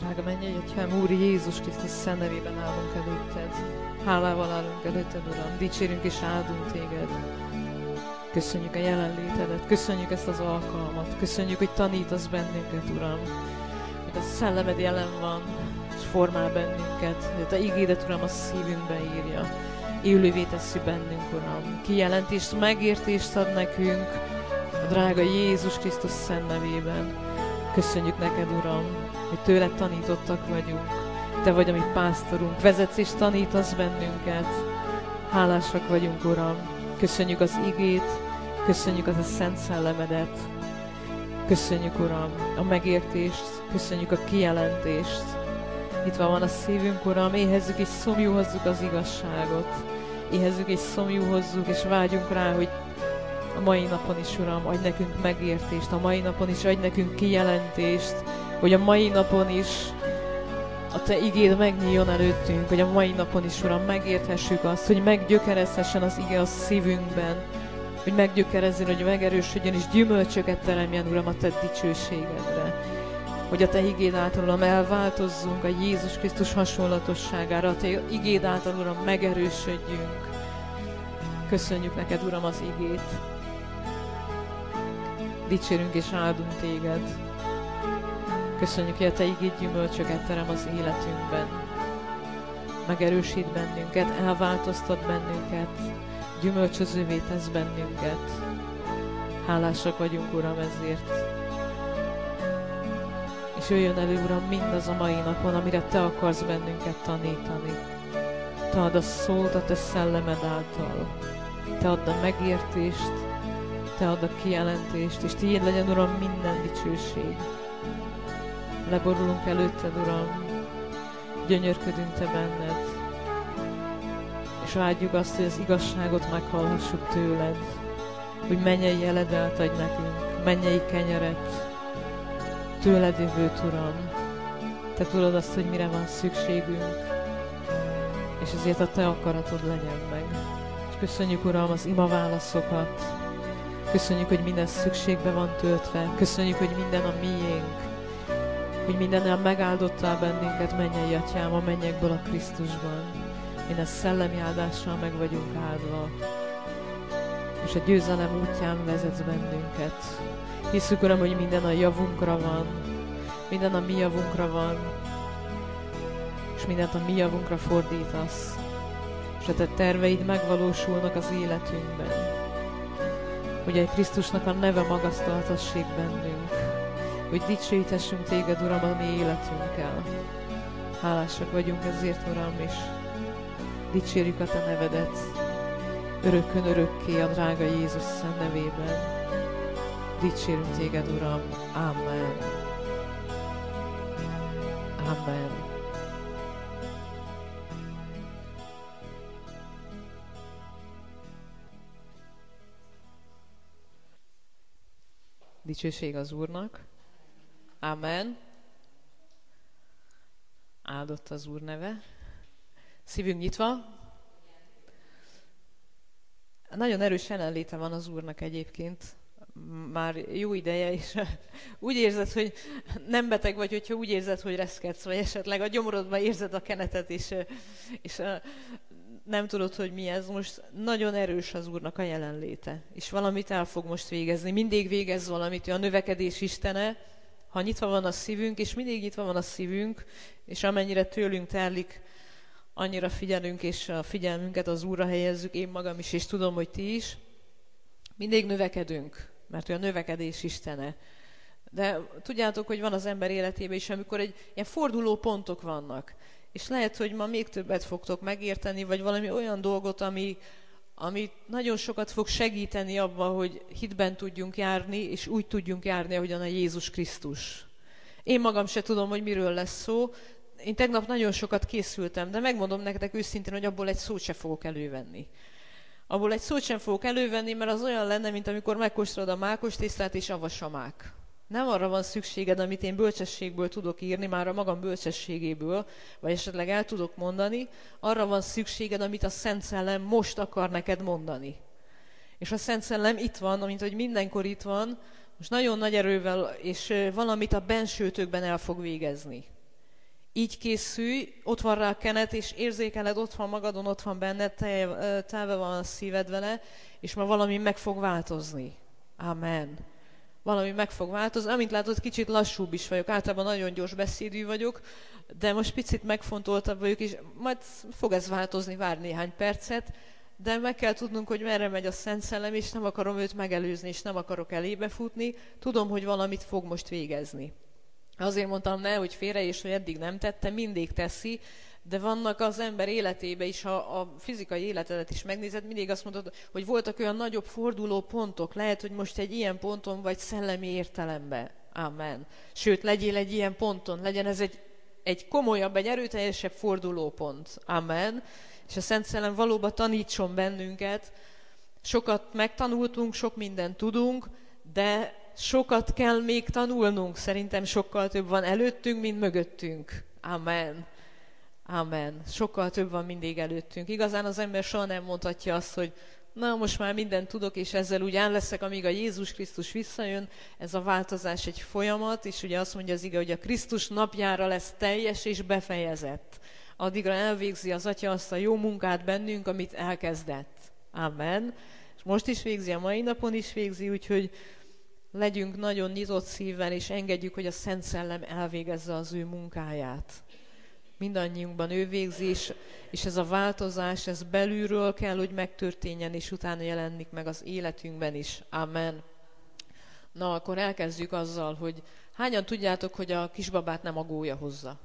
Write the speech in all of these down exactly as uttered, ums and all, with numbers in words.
Drága mennyei Atyám, Úr Jézus Krisztus szent nevében állunk előtted. Hálával állunk előtted, Uram. Dicsérünk és áldunk téged. Köszönjük a jelenlétedet, köszönjük ezt az alkalmat, köszönjük, hogy tanítasz bennünket, Uram. Hogy a szellemed jelen van, és formál bennünket, hogy a te igédet, Uram, a szívünkbe írja. Élővé teszi bennünk, Uram. Kijelentést, megértést ad nekünk a drága Jézus Krisztus szent nevében. Köszönjük neked, Uram, hogy tőled tanítottak vagyunk. Te vagy a mi pásztorunk, vezetsz és tanítasz bennünket. Hálásak vagyunk, Uram. Köszönjük az igét, köszönjük az a szent szellemedet. Köszönjük, Uram, a megértést, köszönjük a kijelentést. Itt van a szívünk, Uram, éhezzük és szomjúhozzuk az igazságot. Éhezzük és szomjúhozzuk, és vágyunk rá, hogy a mai napon is, Uram, adj nekünk megértést, a mai napon is adj nekünk kijelentést, hogy a mai napon is a te igéd megnyíljon előttünk, hogy a mai napon is, Uram, megérthessük azt, hogy meggyökerezhessen az ige a szívünkben, hogy meggyökerezzen, hogy megerősödjön és gyümölcsöket teremjen, Uram, a te dicsőségedre. Hogy a te igéd által, Uram, elváltozzunk a Jézus Krisztus hasonlatosságára, a te igéd által, Uram, megerősödjünk. Köszönjük neked, Uram, az igét. Dicsérünk és áldunk téged. Köszönjük, hogy a te igéd gyümölcsöket terem az életünkben. Megerősít bennünket, elváltoztat bennünket, gyümölcsözővé tesz bennünket. Hálásak vagyunk, Uram, ezért. És jöjjön elő, Uram, mindaz a mai napon, amire te akarsz bennünket tanítani. Te add a szót a te szellemed által. Te add a megértést, te add a kijelentést, és tiéd legyen, Uram, minden dicsőség. Leborulunk előtted, Uram, gyönyörködünk te benned, és vágyjuk azt, hogy az igazságot meghallhassuk tőled, hogy mennyei jeledelt adj nekünk, mennyei kenyeret, tőled jövőt, Uram. Te tudod azt, hogy mire van szükségünk, és ezért a te akaratod legyen meg. És köszönjük, Uram, az ima válaszokat, köszönjük, hogy minden szükségbe van töltve, köszönjük, hogy minden a miénk, hogy mindennel megáldottál bennünket, mennyei Atyám, a mennyekből a Krisztusban. Minden szellemi áldással meg vagyunk áldva, és a győzelem útján vezetsz bennünket. Hiszük, Uram, hogy minden a javunkra van, minden a mi javunkra van, és mindent a mi javunkra fordítasz, és a te terveid megvalósulnak az életünkben. Hogy egy Krisztusnak a neve magasztaltassék bennünk, hogy dicsőíthessünk téged, Uram, a mi életünkkel. Hálásak vagyunk ezért, Uram, és dicsérjük a te nevedet örökkön örökké a drága Jézus szent nevében. Dicsérünk téged, Uram. Amen. Amen. Dicsőség az Úrnak. Amen. Áldott az Úr neve. Szívünk nyitva. Nagyon erős jelenléte van az Úrnak egyébként. Már jó ideje, és úgy érzed, hogy nem beteg vagy, hogyha úgy érzed, hogy reszkedsz, vagy esetleg a gyomorodban érzed a kenetet, és, és nem tudod, hogy mi ez. Most nagyon erős az Úrnak a jelenléte, és valamit el fog most végezni. Mindig végez valamit, a növekedés Istene, ha nyitva van a szívünk, és mindig nyitva van a szívünk, és amennyire tőlünk telik, annyira figyelünk, és a figyelmünket az Úrra helyezzük, én magam is, és tudom, hogy ti is, mindig növekedünk, mert ő a növekedés Istene. De tudjátok, hogy van az ember életében is, amikor egy ilyen forduló pontok vannak, és lehet, hogy ma még többet fogtok megérteni, vagy valami olyan dolgot, ami, ami nagyon sokat fog segíteni abban, hogy hitben tudjunk járni, és úgy tudjunk járni, ahogyan a Jézus Krisztus. Én magam se tudom, hogy miről lesz szó. Én tegnap nagyon sokat készültem, de megmondom nektek őszintén, hogy abból egy szót se fogok elővenni. Abból egy szót sem fogok elővenni, mert az olyan lenne, mint amikor megkóstolod a mákos tésztát, és avas a mák. Nem arra van szükséged, amit én bölcsességből tudok írni, már a magam bölcsességéből, vagy esetleg el tudok mondani, arra van szükséged, amit a Szent Szellem most akar neked mondani. És a Szent Szellem itt van, mint hogy mindenkor itt van, most nagyon nagy erővel, és valamit a bensőtökben el fog végezni. így készülj, ott van rá a kenet, és érzékeled, ott van magadon, ott van benned, telve van a szíved vele, és már valami meg fog változni. Amen. Valami meg fog változni. Amint látod, kicsit lassúbb is vagyok, általában nagyon gyors beszédű vagyok, de most picit megfontoltabb vagyok, és majd fog ez változni, vár néhány percet, de meg kell tudnunk, hogy merre megy a Szent Szellem, és nem akarom őt megelőzni, és nem akarok elébe futni. Tudom, hogy valamit fog most végezni. Azért mondtam ne, hogy félre, és hogy eddig nem tette, mindig teszi, de vannak az ember életébe is, ha a fizikai életedet is megnézed, mindig azt mondod, hogy voltak olyan nagyobb forduló pontok, lehet, hogy most egy ilyen ponton vagy szellemi értelemben. Amen. Sőt, legyél egy ilyen ponton, legyen ez egy, egy komolyabb, egy erőteljesebb fordulópont. Amen. És a Szent Szellem valóban tanítson bennünket. Sokat megtanultunk, sok mindent tudunk, de sokat kell még tanulnunk. Szerintem sokkal több van előttünk, mint mögöttünk. Amen. Amen. Sokkal több van mindig előttünk. Igazán az ember soha nem mondhatja azt, hogy na, most már mindent tudok, és ezzel úgy áll leszek, amíg a Jézus Krisztus visszajön. Ez a változás egy folyamat, és ugye azt mondja az ige, hogy a Krisztus napjára lesz teljes és befejezett. Addigra elvégzi az Atya azt a jó munkát bennünk, amit elkezdett. Amen. És most is végzi, a mai napon is végzi, úgyhogy legyünk nagyon nyitott szívvel, és engedjük, hogy a Szent Szellem elvégezze az ő munkáját. Mindannyiunkban ő végzi, és, és ez a változás, ez belülről kell, hogy megtörténjen, és utána jelenik meg az életünkben is. Amen. Na, akkor elkezdjük azzal, hogy hányan tudjátok, hogy a kisbabát nem a gólya hozza?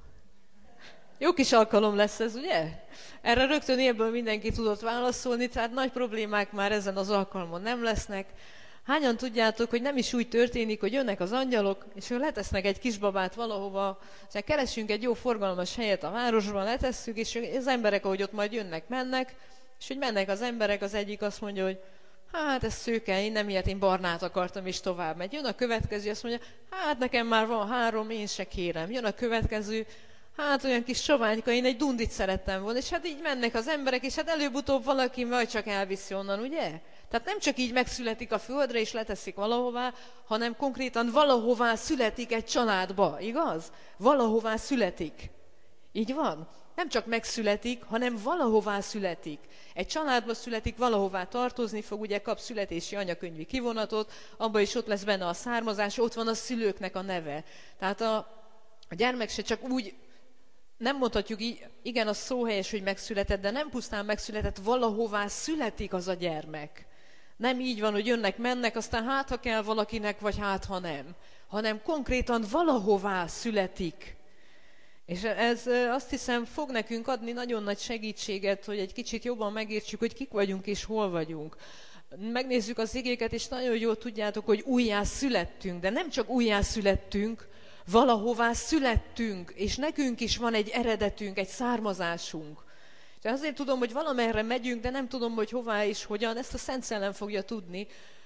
Jó kis alkalom lesz ez, ugye? Erre rögtön élből mindenki tudott válaszolni, tehát nagy problémák már ezen az alkalmon nem lesznek. Hányan tudjátok, hogy nem is úgy történik, hogy jönnek az angyalok, és ők letesznek egy kisbabát valahova, és keresünk egy jó forgalmas helyet a városban, letesszük, és az emberek, ahogy ott majd jönnek, mennek, és hogy mennek az emberek, az egyik azt mondja, hogy hát ez szőke, én nem ilyet, én barnát akartam, és tovább megy. Jön a következő, azt mondja, hát nekem már van három, én se kérem. Jön a következő, hát olyan kis soványka, én egy dundit szerettem volna, és hát így mennek az emberek, és hát előbb-utóbb valaki majd csak elviszi onnan, ugye? Tehát nem csak így megszületik a földre, és leteszik valahová, hanem konkrétan valahová születik egy családba, igaz? Valahová születik. Így van? Nem csak megszületik, hanem valahová születik. Egy családba születik, valahová tartozni fog, ugye kap születési anyakönyvi kivonatot, abban is ott lesz benne a származás, ott van a szülőknek a neve. Tehát a, a gyermek se csak úgy, nem mondhatjuk így, igen, a szó helyes, hogy megszületett, de nem pusztán megszületett, valahová születik az a gyermek. Nem így van, hogy jönnek, mennek, aztán hát, ha kell valakinek, vagy hát, ha nem. Hanem konkrétan valahová születik. És ez azt hiszem fog nekünk adni nagyon nagy segítséget, hogy egy kicsit jobban megértsük, hogy kik vagyunk és hol vagyunk. Megnézzük az igéket, és nagyon jól tudjátok, hogy újjá születtünk, de nem csak újjá születtünk, valahová születtünk, és nekünk is van egy eredetünk, egy származásunk. És azért tudom, hogy valamerre megyünk, de nem tudom, hogy hová és hogyan, ezt a Szent Szellem fogja tudni.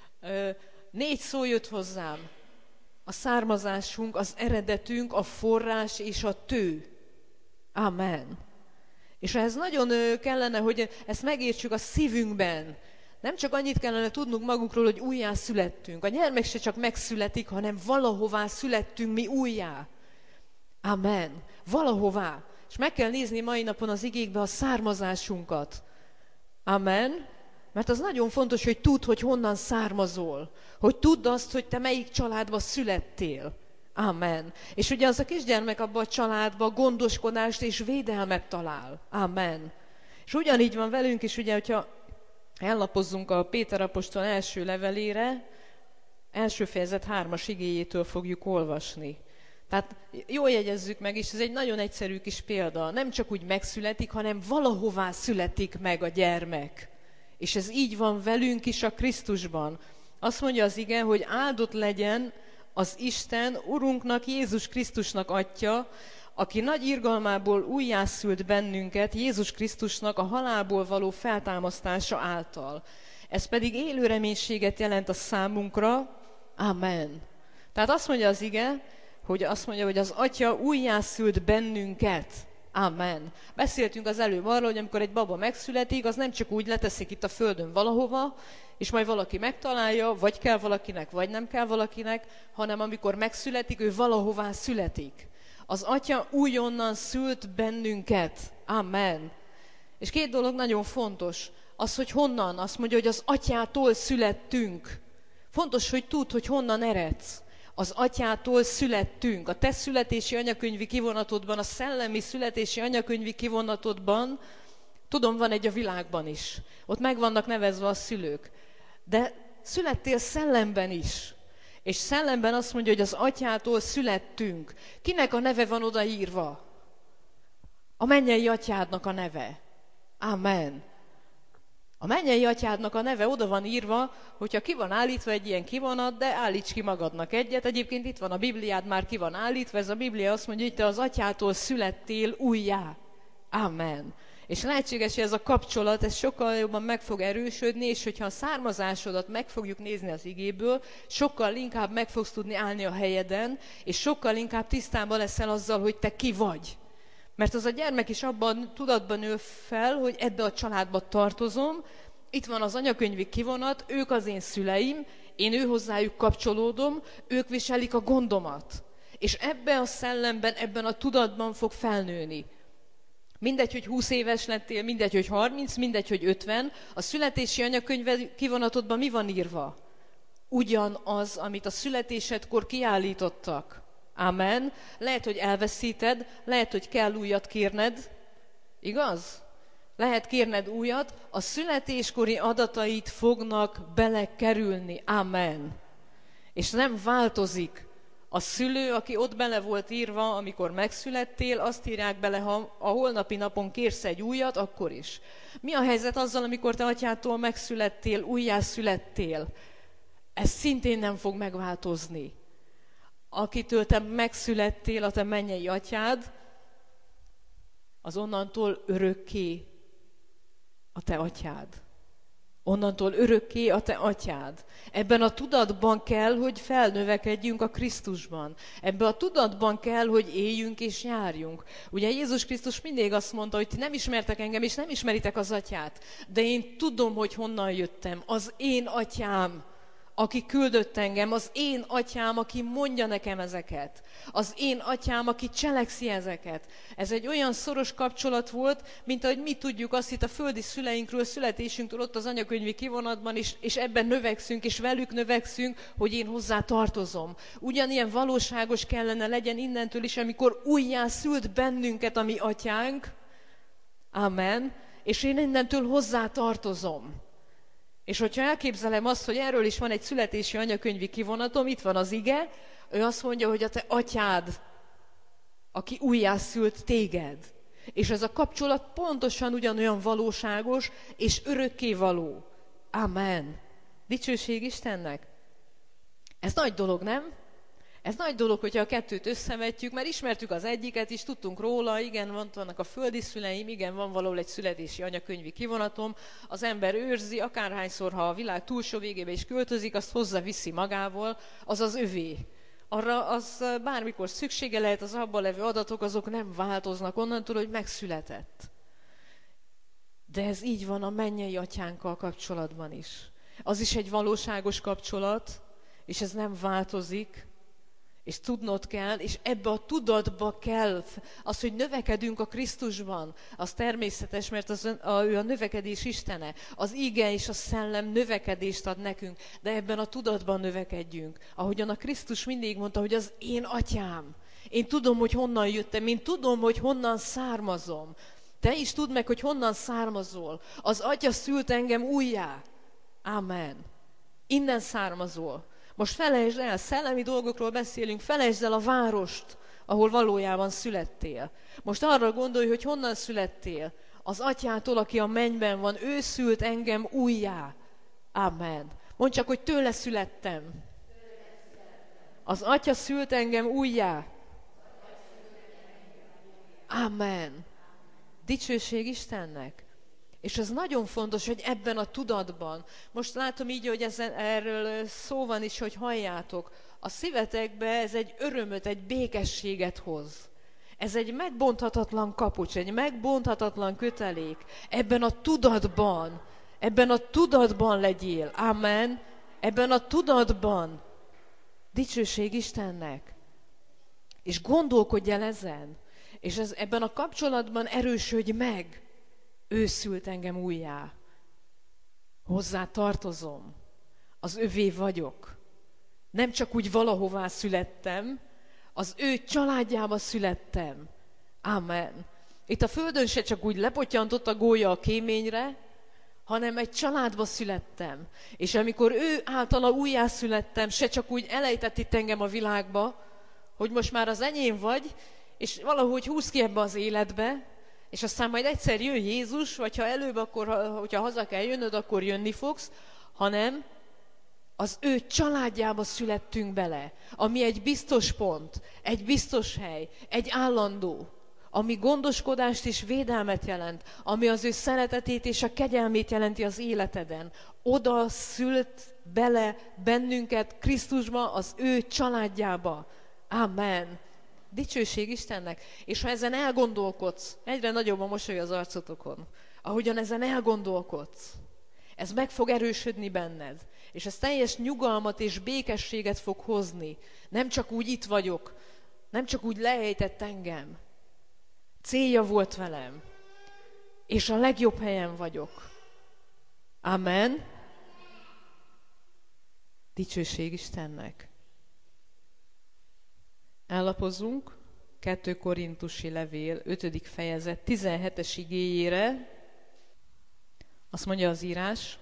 Négy szó jött hozzám. A származásunk, az eredetünk, a forrás és a tő. Amen. És ez nagyon kellene, hogy ezt megértsük a szívünkben. Nem csak annyit kellene tudnunk magunkról, hogy újjá születtünk. A gyermek se csak megszületik, hanem valahová születtünk mi újjá. Amen. Valahová. És meg kell nézni mai napon az igékbe a származásunkat. Amen. Mert az nagyon fontos, hogy tudd, hogy honnan származol. Hogy tudd azt, hogy te melyik családba születtél. Amen. És ugye az a kisgyermek abban a családban gondoskodást és védelmet talál. Amen. És ugyanígy van velünk is, ugye, hogyha ellapozzunk a Péter apostol első levelére, első fejezet hármas igéjétől fogjuk olvasni. Tehát jól jegyezzük meg, és ez egy nagyon egyszerű kis példa. Nem csak úgy megszületik, hanem valahová születik meg a gyermek. És ez így van velünk is a Krisztusban. Azt mondja az ige, hogy áldott legyen az Isten, Urunknak, Jézus Krisztusnak Atya, aki nagy irgalmából újjászült bennünket Jézus Krisztusnak a halálból való feltámasztása által. Ez pedig élő reménységet jelent a számunkra. Amen. Tehát azt mondja az ige, hogy azt mondja, hogy az Atya újjászült bennünket. Amen. Beszéltünk az előbb arról, hogy amikor egy baba megszületik, az nem csak úgy leteszik itt a földön valahova, és majd valaki megtalálja, vagy kell valakinek, vagy nem kell valakinek, hanem amikor megszületik, ő valahová születik. Az Atya újonnan szült bennünket. Amen. És két dolog nagyon fontos. Az, hogy honnan, azt mondja, hogy az Atyától születtünk. Fontos, hogy tudd, hogy honnan eredsz. Az Atyától születtünk. A te születési anyakönyvi kivonatodban, a szellemi születési anyakönyvi kivonatodban, tudom, van egy a világban is. Ott meg vannak nevezve a szülők. De születtél szellemben is. És szellemben azt mondja, hogy az Atyától születtünk. Kinek a neve van odaírva? A mennyei Atyádnak a neve. Amen. A mennyei Atyádnak a neve oda van írva, hogyha ki van állítva egy ilyen kivonat, de állíts ki magadnak egyet. Egyébként itt van a Bibliád, már ki van állítva, ez a Biblia azt mondja, hogy te az Atyától születtél újjá. Amen. És lehetséges, hogy ez a kapcsolat, ez sokkal jobban meg fog erősödni, és hogyha a származásodat meg fogjuk nézni az igéből, sokkal inkább meg fogsz tudni állni a helyeden, és sokkal inkább tisztában leszel azzal, hogy te ki vagy. Mert az a gyermek is abban tudatban nő fel, hogy ebbe a családba tartozom, itt van az anyakönyvi kivonat, ők az én szüleim, én ő hozzájuk kapcsolódom, ők viselik a gondomat. És ebben a szellemben, ebben a tudatban fog felnőni. Mindegy, hogy húsz éves lettél, mindegy, hogy harminc, mindegy, hogy ötven, a születési anyakönyv kivonatodban mi van írva? Ugyanaz, amit a születésedkor kiállítottak. Amen. Lehet, hogy elveszíted, lehet, hogy kell újat kérned. Igaz? Lehet kérned újat, a születéskori adatait fognak belekerülni. Amen. És nem változik. A szülő, aki ott bele volt írva, amikor megszülettél, azt írják bele, ha a holnapi napon kérsz egy újat, akkor is. Mi a helyzet azzal, amikor te atyától megszülettél, újjászülettél? Ez szintén nem fog megváltozni. Akitől te megszülettél, a te mennyei atyád, az onnantól örökké a te atyád. Onnantól örökké a te atyád. Ebben a tudatban kell, hogy felnövekedjünk a Krisztusban. Ebben a tudatban kell, hogy éljünk és járjunk. Ugye Jézus Krisztus mindig azt mondta, hogy ti nem ismertek engem, és nem ismeritek az atyát. De én tudom, hogy honnan jöttem. Az én atyám, aki küldött engem, az én atyám, aki mondja nekem ezeket. Az én atyám, aki cselekszi ezeket. Ez egy olyan szoros kapcsolat volt, mint ahogy mi tudjuk azt itt a földi szüleinkről, születésünktől ott az anyakönyvi kivonatban, és, és ebben növekszünk, és velük növekszünk, hogy én hozzá tartozom. Ugyanilyen valóságos kellene legyen innentől is, amikor újjá szült bennünket a mi atyánk. Amen. És én innentől hozzá tartozom. És hogyha elképzelem azt, hogy erről is van egy születési anyakönyvi kivonatom, itt van az ige, ő azt mondja, hogy a te atyád, aki újjászült téged. És ez a kapcsolat pontosan ugyanolyan valóságos és örökkévaló. Amen. Dicsőség Istennek. Ez nagy dolog, nem? Ez nagy dolog, hogyha a kettőt összevetjük, mert ismertük az egyiket is, tudtunk róla, igen, vannak a földi szüleim, igen, van valahol egy születési anyakönyvi kivonatom, az ember őrzi, akárhányszor, ha a világ túlsó végébe is költözik, azt hozzaviszi magával, az az övé. Arra az bármikor szüksége lehet, az abban levő adatok, azok nem változnak onnantól, hogy megszületett. De ez így van a mennyei atyánkkal kapcsolatban is. Az is egy valóságos kapcsolat, és ez nem változik, és tudnod kell, és ebbe a tudatba kell, az, hogy növekedünk a Krisztusban, az természetes, mert az, a, ő a növekedés Istene. Az ige és a szellem növekedést ad nekünk, de ebben a tudatban növekedjünk. Ahogyan a Krisztus mindig mondta, hogy az én atyám. Én tudom, hogy honnan jöttem, én tudom, hogy honnan származom. Te is tudd meg, hogy honnan származol. Az atya szült engem újjá. Amen. Innen származol. Most felejtsd el, szellemi dolgokról beszélünk, felejtsd el a várost, ahol valójában születtél. Most arra gondolj, hogy honnan születtél. Az atyától, aki a mennyben van, ő szült engem újjá. Amen. Mondd csak, hogy tőle születtem. Az atya szült engem újjá. Amen. Dicsőség Istennek. És ez nagyon fontos, hogy ebben a tudatban, most látom így, hogy ezen, erről szó van is, hogy halljátok, a szívetekbe ez egy örömöt, egy békességet hoz. Ez egy megbonthatatlan kapucs, egy megbonthatatlan kötelék. Ebben a tudatban, ebben a tudatban legyél. Amen. Ebben a tudatban. Dicsőség Istennek. És gondolkodj el ezen. És ez, ebben a kapcsolatban erősödj meg. Ő szült engem újjá. Hozzá tartozom. Az övé vagyok. Nem csak úgy valahová születtem, az ő családjába születtem. Amen. Itt a földön se csak úgy lepotyantott a gólya a kéményre, hanem egy családba születtem. És amikor ő általa újjászülettem, se csak úgy elejtett itt engem a világba, hogy most már az enyém vagy, és valahogy húz ki ebbe az életbe, és aztán majd egyszer jön Jézus, vagy ha előbb, akkor, hogyha haza kell jönnöd, akkor jönni fogsz, hanem az ő családjába születtünk bele, ami egy biztos pont, egy biztos hely, egy állandó, ami gondoskodást és védelmet jelent, ami az ő szeretetét és a kegyelmét jelenti az életeden. Oda szült bele bennünket Krisztusba, az ő családjába. Amen. Dicsőség Istennek. És ha ezen elgondolkodsz, egyre nagyobb a mosoly az arcotokon, ahogyan ezen elgondolkodsz, ez meg fog erősödni benned, és ez teljes nyugalmat és békességet fog hozni. Nem csak úgy itt vagyok, nem csak úgy leejtett engem. Célja volt velem, és a legjobb helyen vagyok. Amen. Dicsőség Istennek. Ellapozunk kettő Korintusi levél ötödik fejezet tizenhetes igéjére. Azt mondja az írás: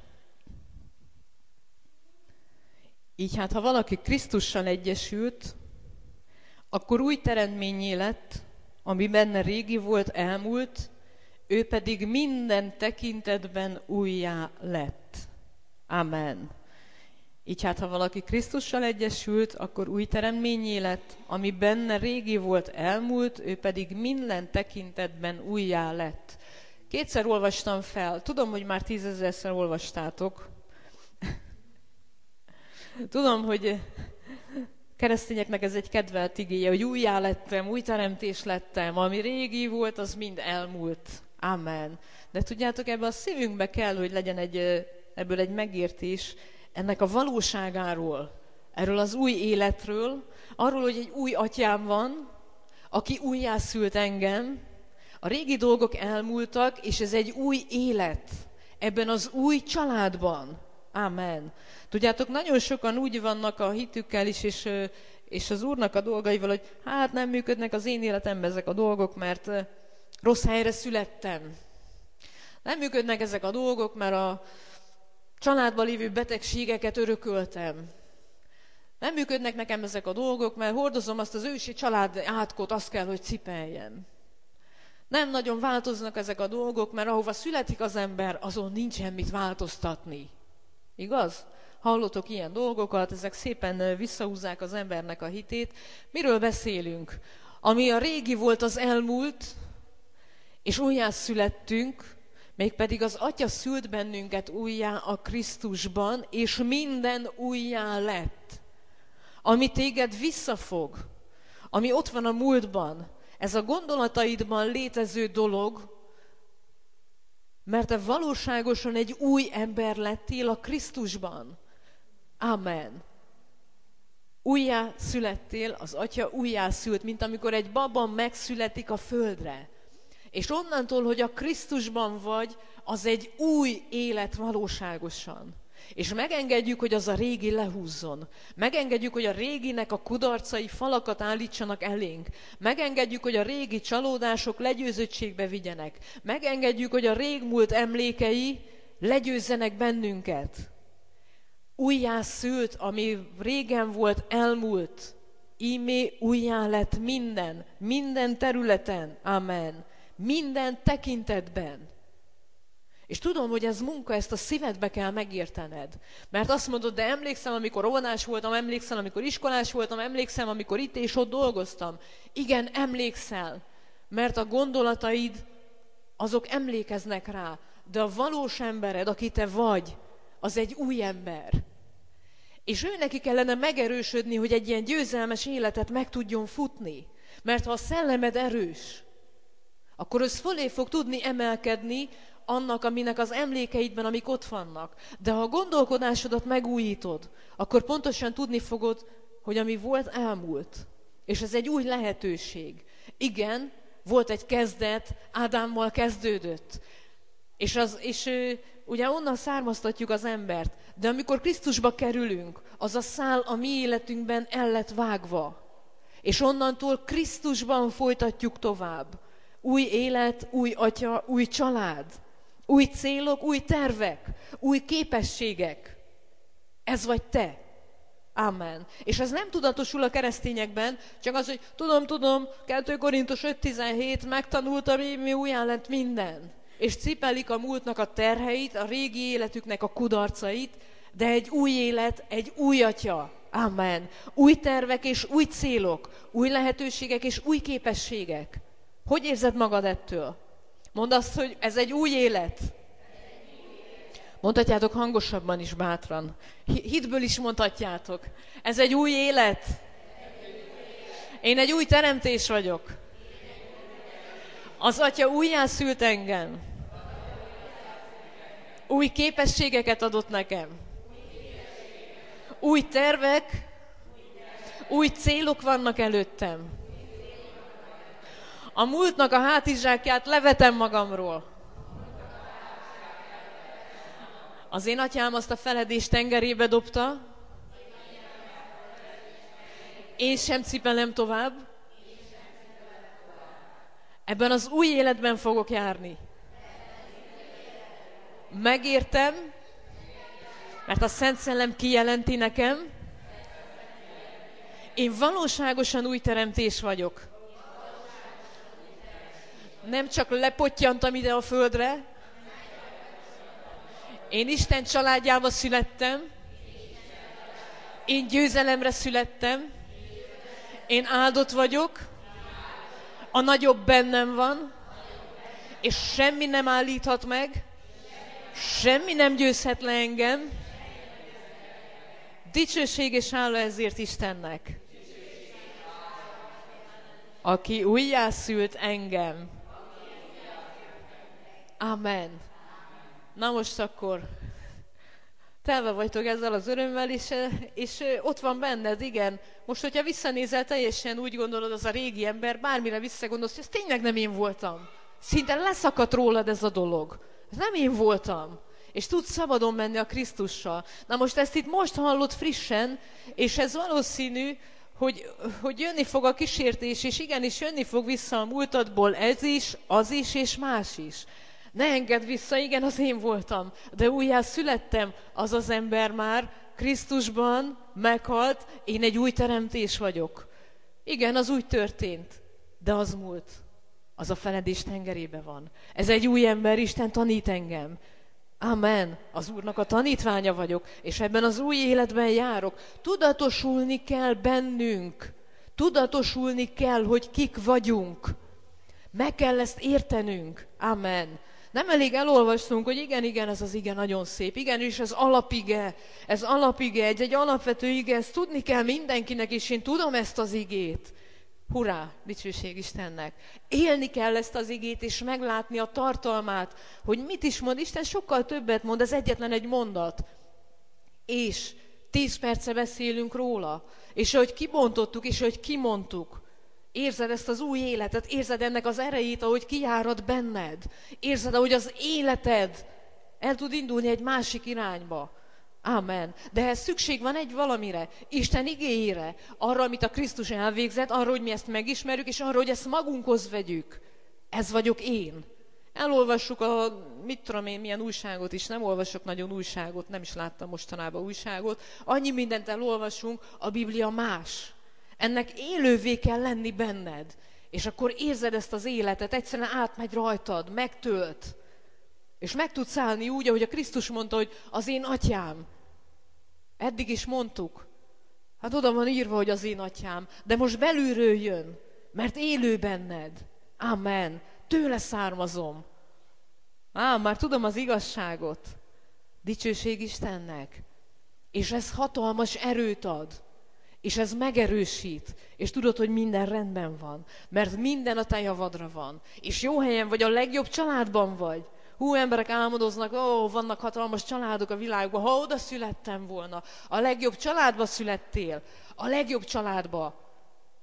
így hát, ha valaki Krisztussal egyesült, akkor új teremtménnyé lett, ami benne régi volt, elmúlt, ő pedig minden tekintetben újjá lett. Amen. Így hát, ha valaki Krisztussal egyesült, akkor új teremtménnyé lett, ami benne régi volt, elmúlt, ő pedig minden tekintetben újjá lett. Kétszer olvastam fel. Tudom, hogy már tízezerszer olvastátok. Tudom, hogy keresztényeknek ez egy kedvelt igéje, hogy újjá lettem, új teremtés lettem, ami régi volt, az mind elmúlt. Amen. De tudjátok, ebben a szívünkbe kell, hogy legyen egy, ebből egy megértés ennek a valóságáról, erről az új életről, arról, hogy egy új atyám van, aki újjászült engem, a régi dolgok elmúltak, és ez egy új élet ebben az új családban. Amen. Tudjátok, nagyon sokan úgy vannak a hitükkel is, és, és az Úrnak a dolgaival, hogy hát nem működnek az én életemben ezek a dolgok, mert rossz helyre születtem. Nem működnek ezek a dolgok, mert a családban lévő betegségeket örököltem. Nem működnek nekem ezek a dolgok, mert hordozom azt az ősi család átkot, azt kell, hogy cipeljem. Nem nagyon változnak ezek a dolgok, mert ahova születik az ember, azon nincsen mit változtatni. Igaz? Hallotok ilyen dolgokat, ezek szépen visszahúzzák az embernek a hitét. Miről beszélünk? Ami a régi volt, az elmúlt, és újjászülettünk, mégpedig az Atya szült bennünket újjá a Krisztusban, és minden újjá lett. Ami téged visszafog, ami ott van a múltban, ez a gondolataidban létező dolog, mert te valóságosan egy új ember lettél a Krisztusban. Amen. Újjá születtél, az Atya újjá szült, mint amikor egy baba megszületik a földre. És onnantól, hogy a Krisztusban vagy, az egy új élet valóságosan. És megengedjük, hogy az a régi lehúzzon. Megengedjük, hogy a réginek a kudarcai falakat állítsanak elénk. Megengedjük, hogy a régi csalódások legyőzöttségbe vigyenek. Megengedjük, hogy a régmúlt emlékei legyőzzenek bennünket. Újjá szült, ami régen volt, elmúlt. Ímé újjá lett minden, minden területen. Amen. Minden tekintetben. És tudom, hogy ez munka, ezt a szívedbe kell megértened. Mert azt mondod, de emlékszem, amikor óvodás voltam, emlékszem, amikor iskolás voltam, emlékszem, amikor itt és ott dolgoztam. Igen, emlékszel, mert a gondolataid, azok emlékeznek rá. De a valós embered, aki te vagy, az egy új ember. És ő neki kellene megerősödni, hogy egy ilyen győzelmes életet meg tudjon futni. Mert ha a szellemed erős, akkor az fölé fog tudni emelkedni annak, aminek az emlékeidben, amik ott vannak. De ha a gondolkodásodat megújítod, akkor pontosan tudni fogod, hogy ami volt, elmúlt. És ez egy új lehetőség. Igen, volt egy kezdet, Ádámmal kezdődött. És, az, és ugye onnan származtatjuk az embert. De amikor Krisztusba kerülünk, az a szál a mi életünkben el lett vágva. És onnantól Krisztusban folytatjuk tovább. Új élet, új atya, új család. Új célok, új tervek, új képességek. Ez vagy te. Amen. És ez nem tudatosul a keresztényekben, csak az, hogy tudom, tudom, kettő Korintus öt tizenhét, megtanultam, mi újján lett minden. És cipelik a múltnak a terheit, a régi életüknek a kudarcait, de egy új élet, egy új atya. Amen. Új tervek és új célok, új lehetőségek és új képességek. Hogy érzed magad ettől? Mondd azt, hogy ez egy új élet. Mondhatjátok hangosabban is, bátran. Hitből is mondhatjátok. Ez egy új élet. Én egy új teremtés vagyok. Az Atya újjászült engem. Új képességeket adott nekem. Új tervek, új célok vannak előttem. A múltnak a hátizsákját levetem magamról. Az én atyám azt a feledés tengerébe dobta, én sem cipelem tovább. Ebben az új életben fogok járni. Megértem, mert a Szent Szellem kijelenti nekem, én valóságosan új teremtés vagyok. Nem csak lepottyantam ide a földre, én Isten családjába születtem, én győzelemre születtem, én áldott vagyok, a nagyobb bennem van, és semmi nem állíthat meg, semmi nem győzhet le engem. Dicsőség és hála ezért Istennek, aki újjászült engem. Amen. Na most akkor telve vagytok ezzel az örömmel, és, és ott van benned, igen. Most, hogyha visszanézel, teljesen úgy gondolod, az a régi ember, bármire visszagondolsz, hogy ez tényleg nem én voltam. Szinte leszakadt rólad ez a dolog. Ez nem én voltam. És tudsz szabadon menni a Krisztussal. Na most ezt itt most hallod frissen, és ez valószínű, hogy, hogy jönni fog a kísértés, és igenis jönni fog vissza a múltadból ez is, az is, és más is. Ne engedd vissza, igen, az én voltam, de újjá születtem, az az ember már Krisztusban meghalt, én egy új teremtés vagyok. Igen, az úgy történt, de az múlt, az a feledés tengerébe van. Ez egy új ember, Isten tanít engem. Amen, az Úrnak a tanítványa vagyok, és ebben az új életben járok. Tudatosulni kell bennünk, tudatosulni kell, hogy kik vagyunk. Meg kell ezt értenünk. Amen. Nem elég elolvasnunk, hogy igen, igen, ez az ige nagyon szép. Igen, és ez alapige, ez alapige, egy, egy alapvető ige, ezt tudni kell mindenkinek, és én tudom ezt az igét. Hurrá, dicsőség Istennek. Élni kell ezt az igét, és meglátni a tartalmát, hogy mit is mond. Isten sokkal többet mond, ez egyetlen egy mondat. És tíz perce beszélünk róla, és ahogy kibontottuk, és ahogy kimondtuk, érzed ezt az új életet, érzed ennek az erejét, ahogy kijárad benned. Érzed, ahogy az életed el tud indulni egy másik irányba. Amen. De ehhez szükség van egy valamire, Isten igéjére, arra, amit a Krisztus elvégzett, arra, hogy mi ezt megismerjük, és arra, hogy ezt magunkhoz vegyük. Ez vagyok én. Elolvassuk a, mit tudom én, milyen újságot is, nem olvasok nagyon újságot, nem is láttam mostanában újságot. Annyi mindent elolvasunk, a Biblia más. Ennek élővé kell lenni benned. És akkor érzed ezt az életet, egyszerűen átmegy rajtad, megtölt. És meg tudsz állni úgy, ahogy a Krisztus mondta, hogy az én atyám. Eddig is mondtuk. Hát oda van írva, hogy az én atyám. De most belülről jön, mert élő benned. Amen. Tőle származom. Á, már tudom az igazságot. Dicsőség Istennek. És ez hatalmas erőt ad. És ez megerősít, és tudod, hogy minden rendben van, mert minden a te javadra van, és jó helyen vagy, a legjobb családban vagy. Hú, emberek álmodoznak, ó, vannak hatalmas családok a világban, ha oda születtem volna, a legjobb családba születtél, a legjobb családba.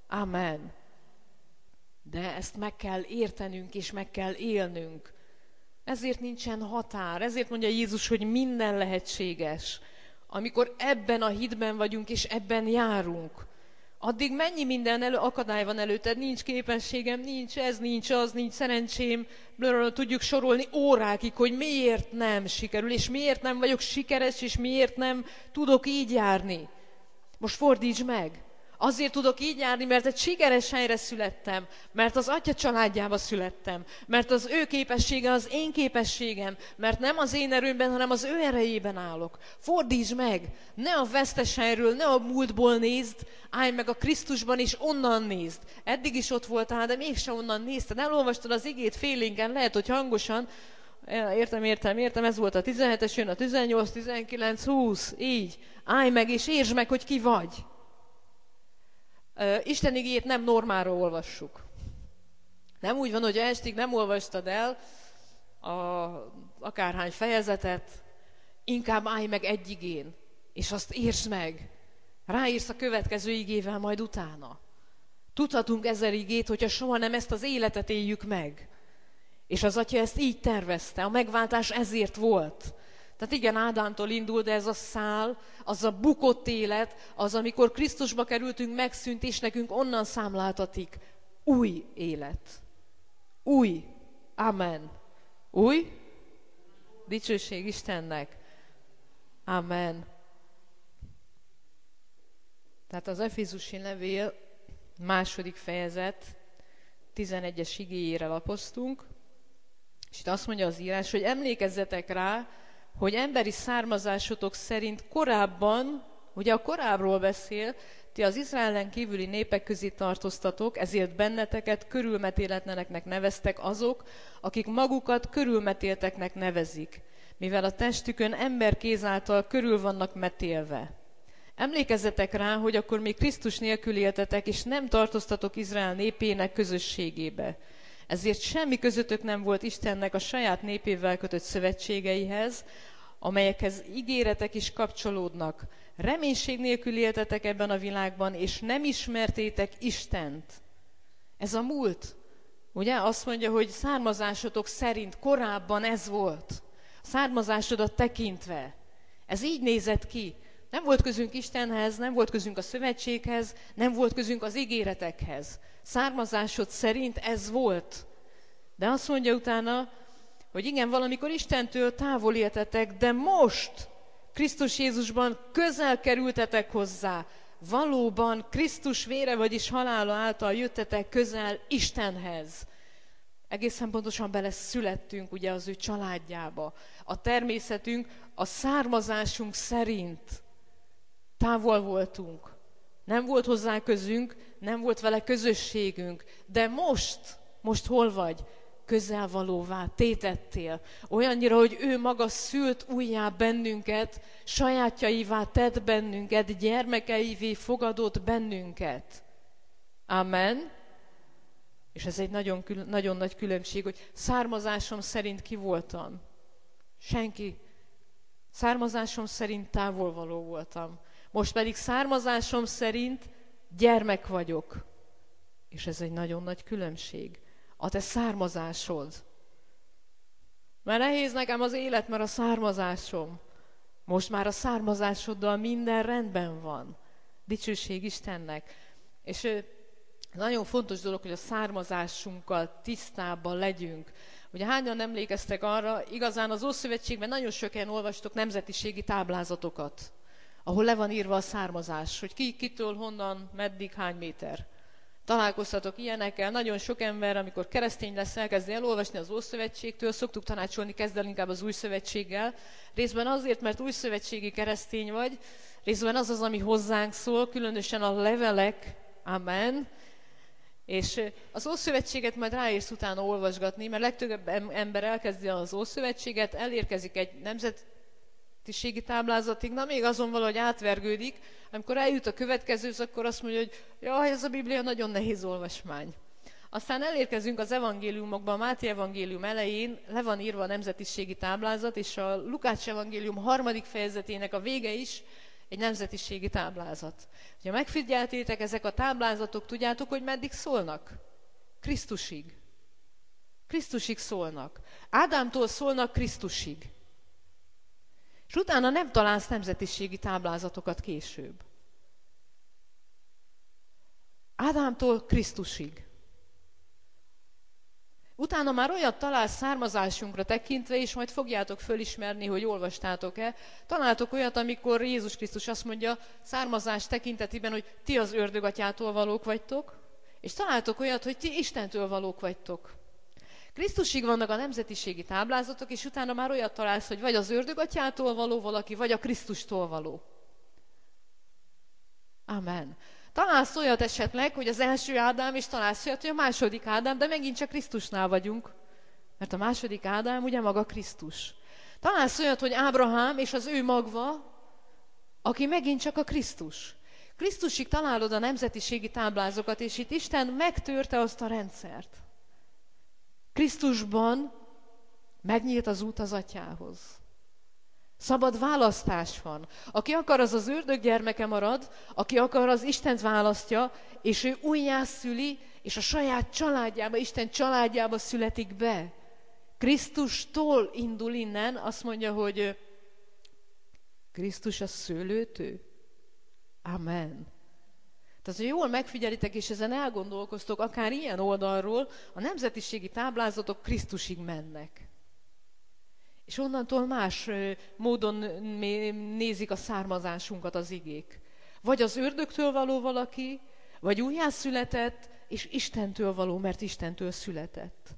Amen. De ezt meg kell értenünk, és meg kell élnünk. Ezért nincsen határ, ezért mondja Jézus, hogy minden lehetséges. Amikor ebben a hitben vagyunk, és ebben járunk, addig mennyi minden elő, akadály van előtted, nincs képességem, nincs ez, nincs az, nincs szerencsém, blöről tudjuk sorolni órákig, hogy miért nem sikerül, és miért nem vagyok sikeres, és miért nem tudok így járni. Most fordítsd meg! Azért tudok így járni, mert egy sikeres helyre születtem, mert az Atya családjába születtem, mert az ő képessége az én képességem, mert nem az én erőmben, hanem az ő erejében állok. Fordítsd meg! Ne a vesztes helyről, ne a múltból nézd, állj meg a Krisztusban, és onnan nézd. Eddig is ott voltál, de mégsem onnan nézted. Elolvastad az igét félénken, lehet, hogy hangosan. Értem, értem, értem, ez volt a tizenhetes, jön a tizennyolc, tizenkilenc, húsz, így. Állj meg, és értsd meg, hogy ki vagy. Uh, Isten igéjét nem normára olvassuk. Nem úgy van, hogy estig nem olvastad el a, akárhány fejezetet, inkább állj meg egy igén, és azt értsd meg. Ráírsz a következő igével majd utána. Tudhatunk ezer igét, hogyha soha nem ezt az életet éljük meg. És az Atya ezt így tervezte, a megváltás ezért volt. Tehát igen, Ádámtól indul, de ez a szál, az a bukott élet, az, amikor Krisztusba kerültünk, megszűnt, és nekünk onnan számláltatik új élet. Új. Amen. Új? Dicsőség Istennek. Amen. Tehát az Efézusi levél második fejezet tizenegyes igéjére lapoztunk, és itt azt mondja az írás, hogy emlékezzetek rá, hogy emberi származásotok szerint korábban, ugye a korábbról beszél, ti az Izraelen kívüli népek közé tartoztatok, ezért benneteket körülmetéletleneknek neveztek azok, akik magukat körülmetélteknek nevezik, mivel a testükön emberkéz által körül vannak metélve. Emlékezzetek rá, hogy akkor még Krisztus nélkül éltetek, és nem tartoztatok Izrael népének közösségébe. Ezért semmi közöttök nem volt Istennek a saját népével kötött szövetségeihez, amelyekhez ígéretek is kapcsolódnak. Reménység nélkül éltetek ebben a világban, és nem ismertétek Istent. Ez a múlt. Ugye azt mondja, hogy származásotok szerint korábban ez volt. Származásodat tekintve. Ez így nézett ki. Nem volt közünk Istenhez, nem volt közünk a szövetséghez, nem volt közünk az ígéretekhez. Származásod szerint ez volt. De azt mondja utána, hogy igen, valamikor Istentől távol éltetek, de most Krisztus Jézusban közel kerültetek hozzá. Valóban Krisztus vére, vagyis halála által jöttetek közel Istenhez. Egészen pontosan bele születtünk ugye az ő családjába. A természetünk, a származásunk szerint távol voltunk. Nem volt hozzá közünk, nem volt vele közösségünk. De most, most hol vagy? Közelvalóvá tétettél. Olyannyira, hogy ő maga szült újjá bennünket, sajátjaivá tett bennünket, gyermekeivé fogadott bennünket. Amen. És ez egy nagyon, nagyon nagy különbség, hogy származásom szerint ki voltam. Senki. Származásom szerint távolvaló voltam. Most pedig származásom szerint gyermek vagyok. És ez egy nagyon nagy különbség. A te származásod. Már nehéz nekem az élet, mert a származásom. Most már a származásoddal minden rendben van. Dicsőség Istennek. És nagyon fontos dolog, hogy a származásunkkal tisztában legyünk. Ugye hányan emlékeztek arra, igazán az Ószövetségben nagyon sokan olvastok nemzetiségi táblázatokat, ahol le van írva a származás, hogy ki, kitől, honnan, meddig, hány méter. Találkoztatok ilyenekkel, nagyon sok ember, amikor keresztény lesz, elkezdi elolvasni az Ószövetségtől, szoktuk tanácsolni, kezd el inkább az Új Szövetséggel. Részben azért, mert újszövetségi keresztény vagy, részben az az, ami hozzánk szól, különösen a levelek, amen. És az Ószövetséget majd ráérsz utána olvasgatni, mert legtöbb ember elkezdi az Ószövetséget, elérkezik egy nemzetiségi táblázatig, na még azon valahogy átvergődik, amikor eljut a következőhöz, akkor azt mondja, hogy jaj, ez a Biblia nagyon nehéz olvasmány. Aztán elérkezünk az evangéliumokban, a Máté evangélium elején le van írva a nemzetiségi táblázat, és a Lukács evangélium harmadik fejezetének a vége is egy nemzetiségi táblázat. Ha megfigyeltétek, ezek a táblázatok, tudjátok, hogy meddig szólnak? Krisztusig. Krisztusig szólnak. Ádámtól szólnak Krisztusig. És utána nem találsz nemzetiségi táblázatokat később. Ádámtól Krisztusig. Utána már olyat találsz származásunkra tekintve, és majd fogjátok fölismerni, hogy olvastátok-e. Találtok olyat, amikor Jézus Krisztus azt mondja származás tekintetében, hogy ti az ördögatyától valók vagytok, és találtok olyat, hogy ti Istentől valók vagytok. Krisztusig vannak a nemzetiségi táblázatok, és utána már olyat találsz, hogy vagy az ördögatyától való valaki, vagy a Krisztustól való. Amen. Találsz olyat esetleg, hogy az első Ádám, és találsz olyat, hogy a második Ádám, de megint csak Krisztusnál vagyunk, mert a második Ádám ugye maga Krisztus. Találsz olyat, hogy Ábrahám és az ő magva, aki megint csak a Krisztus. Krisztusig találod a nemzetiségi táblázokat, és itt Isten megtörte azt a rendszert. Krisztusban megnyílt az út az atyához. Szabad választás van. Aki akar, az az ördög gyermeke marad, aki akar, az Istent választja, és ő újjászüli, és a saját családjába, Isten családjába születik be. Krisztustól indul innen, azt mondja, hogy Krisztus a szőlőtő. Amen. Tehát, hogy jól megfigyelitek, és ezen elgondolkoztok, akár ilyen oldalról, a nemzetiségi táblázatok Krisztusig mennek. És onnantól más módon nézik a származásunkat az igék. Vagy az ördögtől való valaki, vagy újjászületett, és Istentől való, mert Istentől született.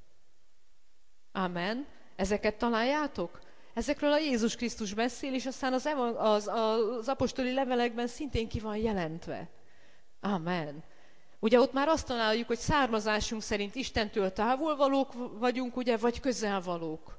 Amen. Ezeket találjátok? Ezekről a Jézus Krisztus beszél, és aztán az, az, az apostoli levelekben szintén ki van jelentve. Amen. Ugye ott már azt találjuk, hogy származásunk szerint Istentől távolvalók vagyunk, ugye, vagy közelvalók.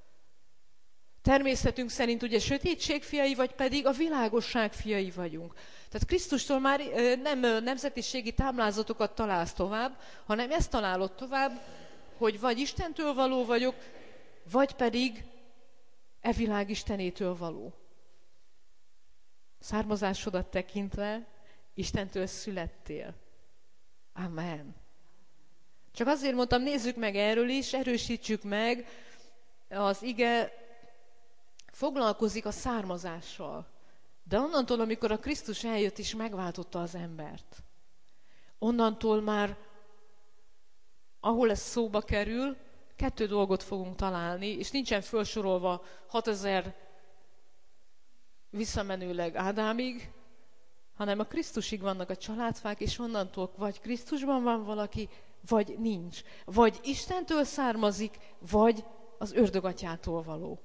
Természetünk szerint ugye sötétség fiai, vagy pedig a világosság fiai vagyunk. Tehát Krisztustól már nem nemzetiségi táblázatokat találsz tovább, hanem ezt találod tovább, hogy vagy Istentől való vagyok, vagy pedig e világ Istenétől való. Származásodat tekintve Istentől születtél. Amen. Csak azért mondtam, nézzük meg erről is, erősítsük meg, az ige foglalkozik a származással. De onnantól, amikor a Krisztus eljött és megváltotta az embert, onnantól már, ahol ez szóba kerül, kettő dolgot fogunk találni, és nincsen felsorolva hatezer visszamenőleg Ádámig, hanem a Krisztusig vannak a családfák, és onnantól vagy Krisztusban van valaki, vagy nincs. Vagy Istentől származik, vagy az ördögatyától való.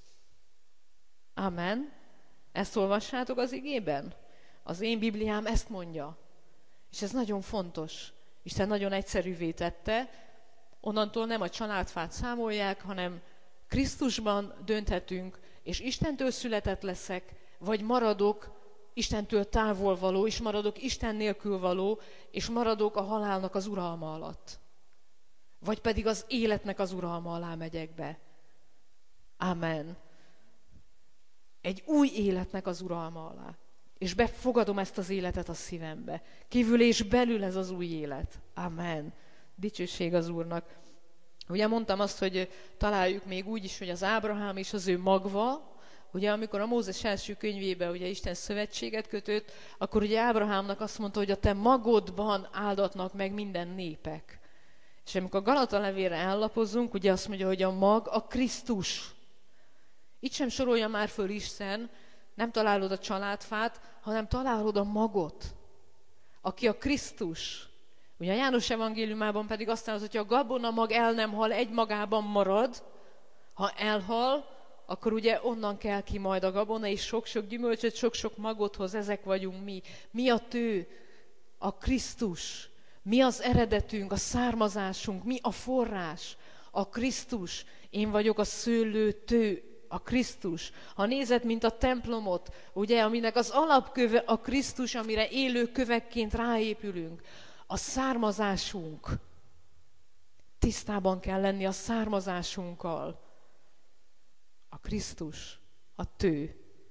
Amen. Ezt olvassátok az igében? Az én Bibliám ezt mondja. És ez nagyon fontos. Isten nagyon egyszerűvé tette. Onnantól nem a családfát számolják, hanem Krisztusban dönthetünk, és Istentől született leszek, vagy maradok Istentől távol való, és maradok Isten nélkül való, és maradok a halálnak az uralma alatt. Vagy pedig az életnek az uralma alá megyek be. Amen. Egy új életnek az uralma alá. És befogadom ezt az életet a szívembe. Kívül és belül ez az új élet. Amen. Dicsőség az Úrnak. Ugye mondtam azt, hogy találjuk még úgy is, hogy az Ábrahám és az ő magva, ugye amikor a Mózes első könyvébe ugye Isten szövetséget kötött, akkor ugye Ábrahámnak azt mondta, hogy a te magodban áldatnak meg minden népek. És amikor a Galata levélre ellapozunk, ugye azt mondja, hogy a mag a Krisztus. Itt sem sorolja már föl Isten, nem találod a családfát, hanem találod a magot, aki a Krisztus. Ugye a János evangéliumában pedig azt mondja, hogy ha a gabona mag el nem hal, egy magában marad, ha elhal, akkor ugye onnan kell ki majd a gabona, és sok-sok gyümölcsöt, sok-sok magot hoz, ezek vagyunk mi. Mi a tő? A Krisztus. Mi az eredetünk, a származásunk, mi a forrás? A Krisztus. Én vagyok a szőlő tő, a Krisztus. Ha nézed, mint a templomot, ugye, aminek az alapköve a Krisztus, amire élő kövekként ráépülünk, a származásunk. Tisztában kell lenni a származásunkkal. A Krisztus, a tő.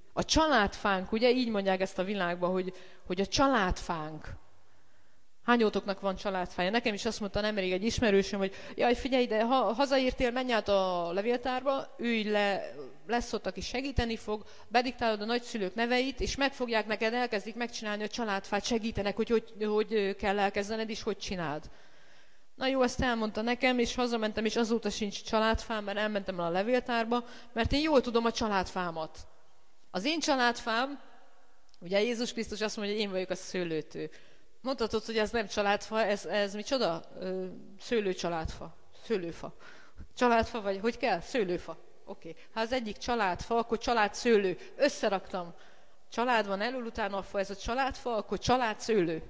A családfánk, ugye így mondják ezt a világban, hogy, hogy a családfánk. Hányótoknak van családfája? Nekem is azt mondta nemrég egy ismerősöm, hogy jaj, figyelj, de ha hazaértél, menj át a levéltárba, ülj le, lesz ott, aki segíteni fog, bediktálod a nagyszülők neveit, és meg fogják neked, elkezdik megcsinálni a családfát, segítenek, hogy hogy, hogy kell elkezdened, és hogy csináld. Na jó, ezt elmondta nekem, és hazamentem, és azóta sincs családfám, mert elmentem el a levéltárba, mert én jól tudom a családfámat. Az én családfám, ugye Jézus Krisztus azt mondja, hogy én vagyok a szőlőtő. Mondhatod, hogy ez nem családfa, ez, ez micsoda? Szőlőcsaládfa. Szőlőfa. Családfa vagy, hogy kell? Szőlőfa. Oké. Okay. Ha az egyik családfa, akkor családszőlő. Összeraktam. Család van elől, utána a fa, ez a családfa, akkor családszőlő.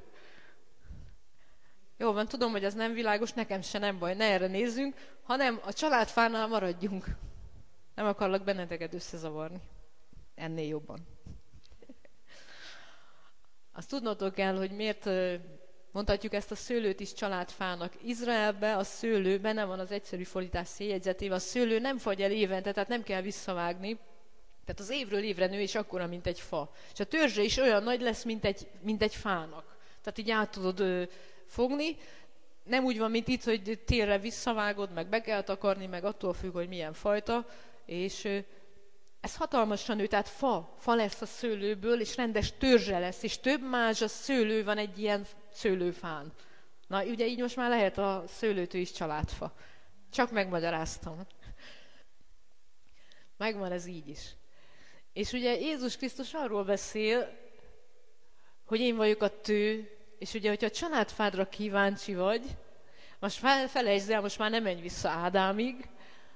Jó van, tudom, hogy ez nem világos, nekem se nem baj, ne erre nézzünk, hanem a családfánál maradjunk. Nem akarlak benneteket összezavarni. Ennél jobban. Azt tudnotok kell, hogy miért mondhatjuk ezt a szőlőt is családfának. Izraelben a szőlő, benne van az egyszerű fordítás széljegyzetében, a szőlő nem fagy el évente, tehát nem kell visszavágni. Tehát az évről évre nő, és akkora, mint egy fa. És a törzse is olyan nagy lesz, mint egy, mint egy fának. Tehát így át tudod ö, fogni. Nem úgy van, mint itt, hogy télre visszavágod, meg be kell takarni, meg attól függ, hogy milyen fajta. És ö, ez hatalmasan nő, tehát fa, fa lesz a szőlőből, és rendes törzse lesz, és több mázsa szőlő van egy ilyen szőlőfán. Na, ugye így most már lehet a szőlőtő is családfa. Csak megmagyaráztam. Megvan ez így is. És ugye Jézus Krisztus arról beszél, hogy én vagyok a tő, és ugye, hogyha a családfádra kíváncsi vagy, most felejtsd el, most már nem menj vissza Ádámig,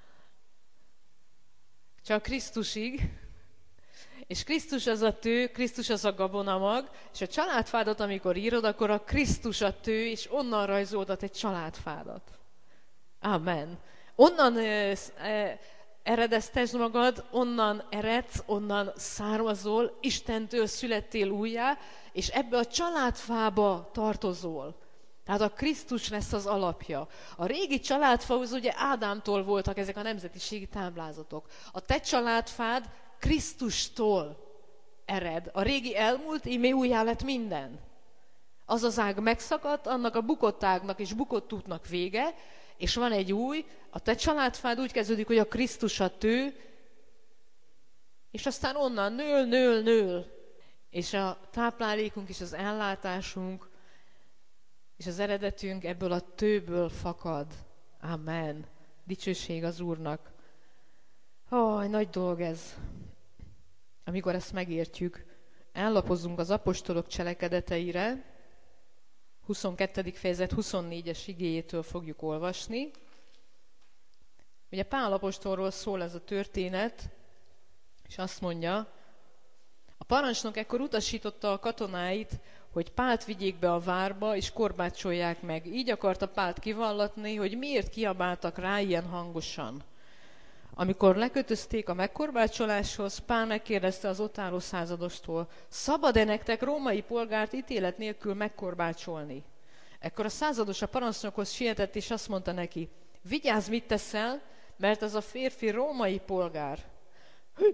csak Krisztusig, és Krisztus az a tő, Krisztus az a gabonamag, és a családfádat, amikor írod, akkor a Krisztus a tő, és onnan rajzoltat egy családfádat. Amen. Onnan e, e, eredeztesd magad, onnan eredsz, onnan származol, Istentől születtél újjá, és ebbe a családfába tartozol. Tehát a Krisztus lesz az alapja. A régi családfahoz ugye Ádámtól voltak ezek a nemzetiségi táblázatok. A te családfád Krisztustól ered. A régi elmúlt, íme újjá lett minden. Az az ág megszakadt, annak a bukott ágnak és bukott útnak vége, és van egy új, a te családfád úgy kezdődik, hogy a Krisztus a tő, és aztán onnan nől, nől, nől. És a táplálékunk és az ellátásunk és az eredetünk ebből a tőből fakad. Amen. Dicsőség az Úrnak. Aj, nagy dolog ez. Amikor ezt megértjük, ellapozunk az apostolok cselekedeteire, huszonkettedik fejezet huszonnégyes igéjétől fogjuk olvasni. Ugye Pál apostolról szól ez a történet, és azt mondja, a parancsnok ekkor utasította a katonáit, hogy Pált vigyék be a várba, és korbácsolják meg. Így akarta Pált kivallatni, hogy miért kiabáltak rá ilyen hangosan. Amikor lekötözték a megkorbácsoláshoz, Pál megkérdezte az ott álló századostól, szabad-e nektek római polgárt ítélet nélkül megkorbácsolni? Ekkor a százados a parancsnokhoz sietett, és azt mondta neki, vigyázz, mit teszel, mert ez a férfi római polgár. Hű!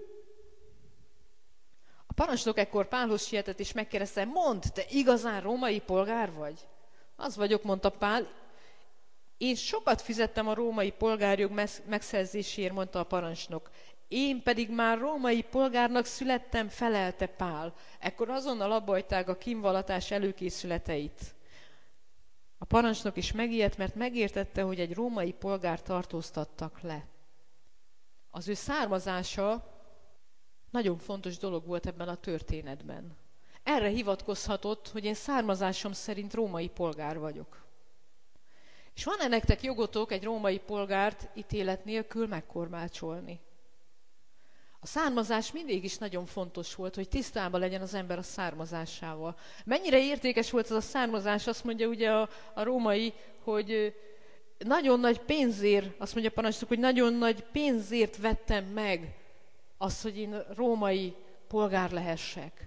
A parancsnok ekkor Pálhoz sietett, és megkérdezte, mondd, te igazán római polgár vagy? Az vagyok, mondta Pál. Én sokat fizettem a római polgárjog megszerzéséért, mondta a parancsnok. Én pedig már római polgárnak születtem, felelte Pál. Ekkor azonnal abbahagyták a kínvallatás előkészületeit. A parancsnok is megijedt, mert megértette, hogy egy római polgár tartóztattak le. Az ő származása nagyon fontos dolog volt ebben a történetben. Erre hivatkozhatott, hogy én származásom szerint római polgár vagyok. És van-e nektek jogotok egy római polgárt ítélet nélkül megkorbácsolni? A származás mindig is nagyon fontos volt, hogy tisztában legyen az ember a származásával. Mennyire értékes volt ez a származás, azt mondja ugye a, a római, hogy nagyon nagy pénzért, azt mondja a parancsnok, hogy nagyon nagy pénzért vettem meg azt, hogy én római polgár lehessek.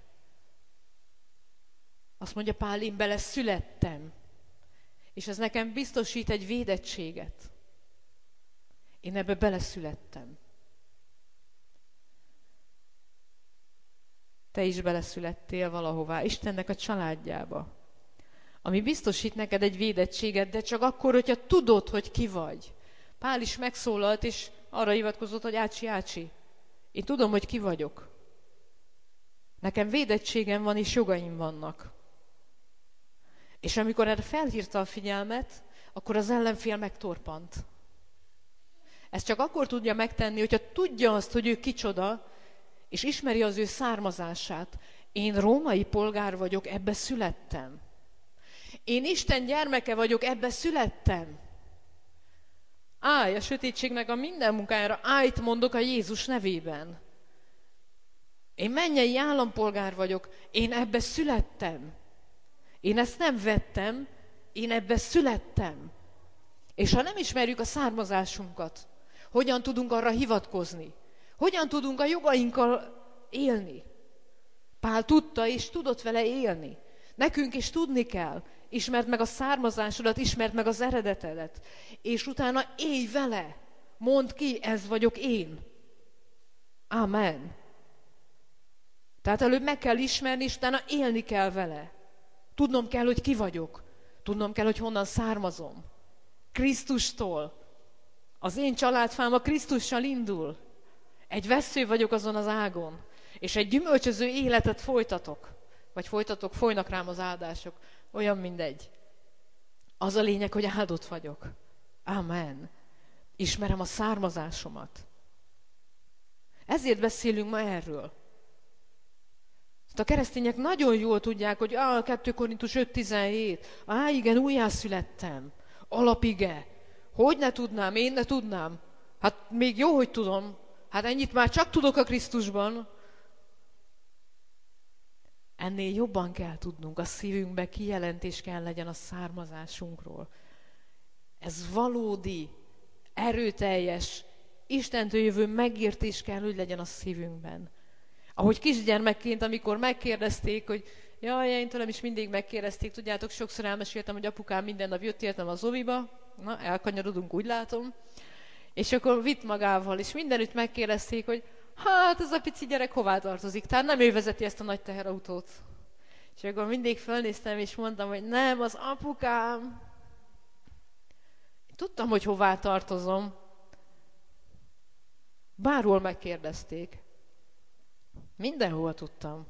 Azt mondja Pál, én bele születtem. És ez nekem biztosít egy védettséget. Én ebbe beleszülettem. te is beleszülettél valahová, Istennek a családjába, ami biztosít neked egy védettséget, de csak akkor, hogyha tudod, hogy ki vagy. Pál is megszólalt, és arra hivatkozott, hogy ácsi, ácsi. Én tudom, hogy ki vagyok. Nekem védettségem van, és jogaim vannak. És amikor erre felhívta a figyelmet, akkor az ellenfél megtorpant. Ezt csak akkor tudja megtenni, hogyha tudja azt, hogy ő kicsoda, és ismeri az ő származását. Én római polgár vagyok, ebbe születtem. Én Isten gyermeke vagyok, ebbe születtem. Állj a sötétségnek a minden munkájára, állj, mondok a Jézus nevében. Én mennyei állampolgár vagyok, én ebbe születtem. Én ezt nem vettem, én ebbe születtem. És ha nem ismerjük a származásunkat, hogyan tudunk arra hivatkozni? Hogyan tudunk a jogainkkal élni? Pál tudta és tudott vele élni. Nekünk is tudni kell. Ismerd meg a származásodat, ismerd meg az eredetedet. És utána élj vele. Mondd ki, ez vagyok én. Amen. Tehát előbb meg kell ismerni, és utána élni kell vele. Tudnom kell, hogy ki vagyok. Tudnom kell, hogy honnan származom. Krisztustól. Az én családfám a Krisztussal indul. Egy vessző vagyok azon az ágon. És egy gyümölcsöző életet folytatok. Vagy folytatok, folynak rám az áldások. Olyan mindegy. Az a lényeg, hogy áldott vagyok. Amen. Ismerem a származásomat. Ezért beszélünk ma erről. A keresztények nagyon jól tudják, hogy ah, kettő Korintus öt tizenhét, á, igen, újjászülettem, alapige. Hogy ne tudnám, én ne tudnám. Hát még jó, hogy tudom. Hát ennyit már csak tudok a Krisztusban. Ennél jobban kell tudnunk, a szívünkbe kijelentés kell legyen a származásunkról. Ez valódi, erőteljes, Istentől jövő megértés kell, hogy legyen a szívünkben. Ahogy kisgyermekként, amikor megkérdezték, hogy jaj, én tőlem is mindig megkérdezték, tudjátok, sokszor elmeséltem, hogy apukám minden nap jött értem az oviba, na, elkanyarodunk, úgy látom, és akkor vitt magával, és mindenütt megkérdezték, hogy hát ez a pici gyerek hová tartozik, tehát nem ő vezeti ezt a nagy teherautót. És akkor mindig fölnéztem, és mondtam, hogy nem, az apukám. Tudtam, hogy hová tartozom. Bárhol megkérdezték. Mindenhol tudtam.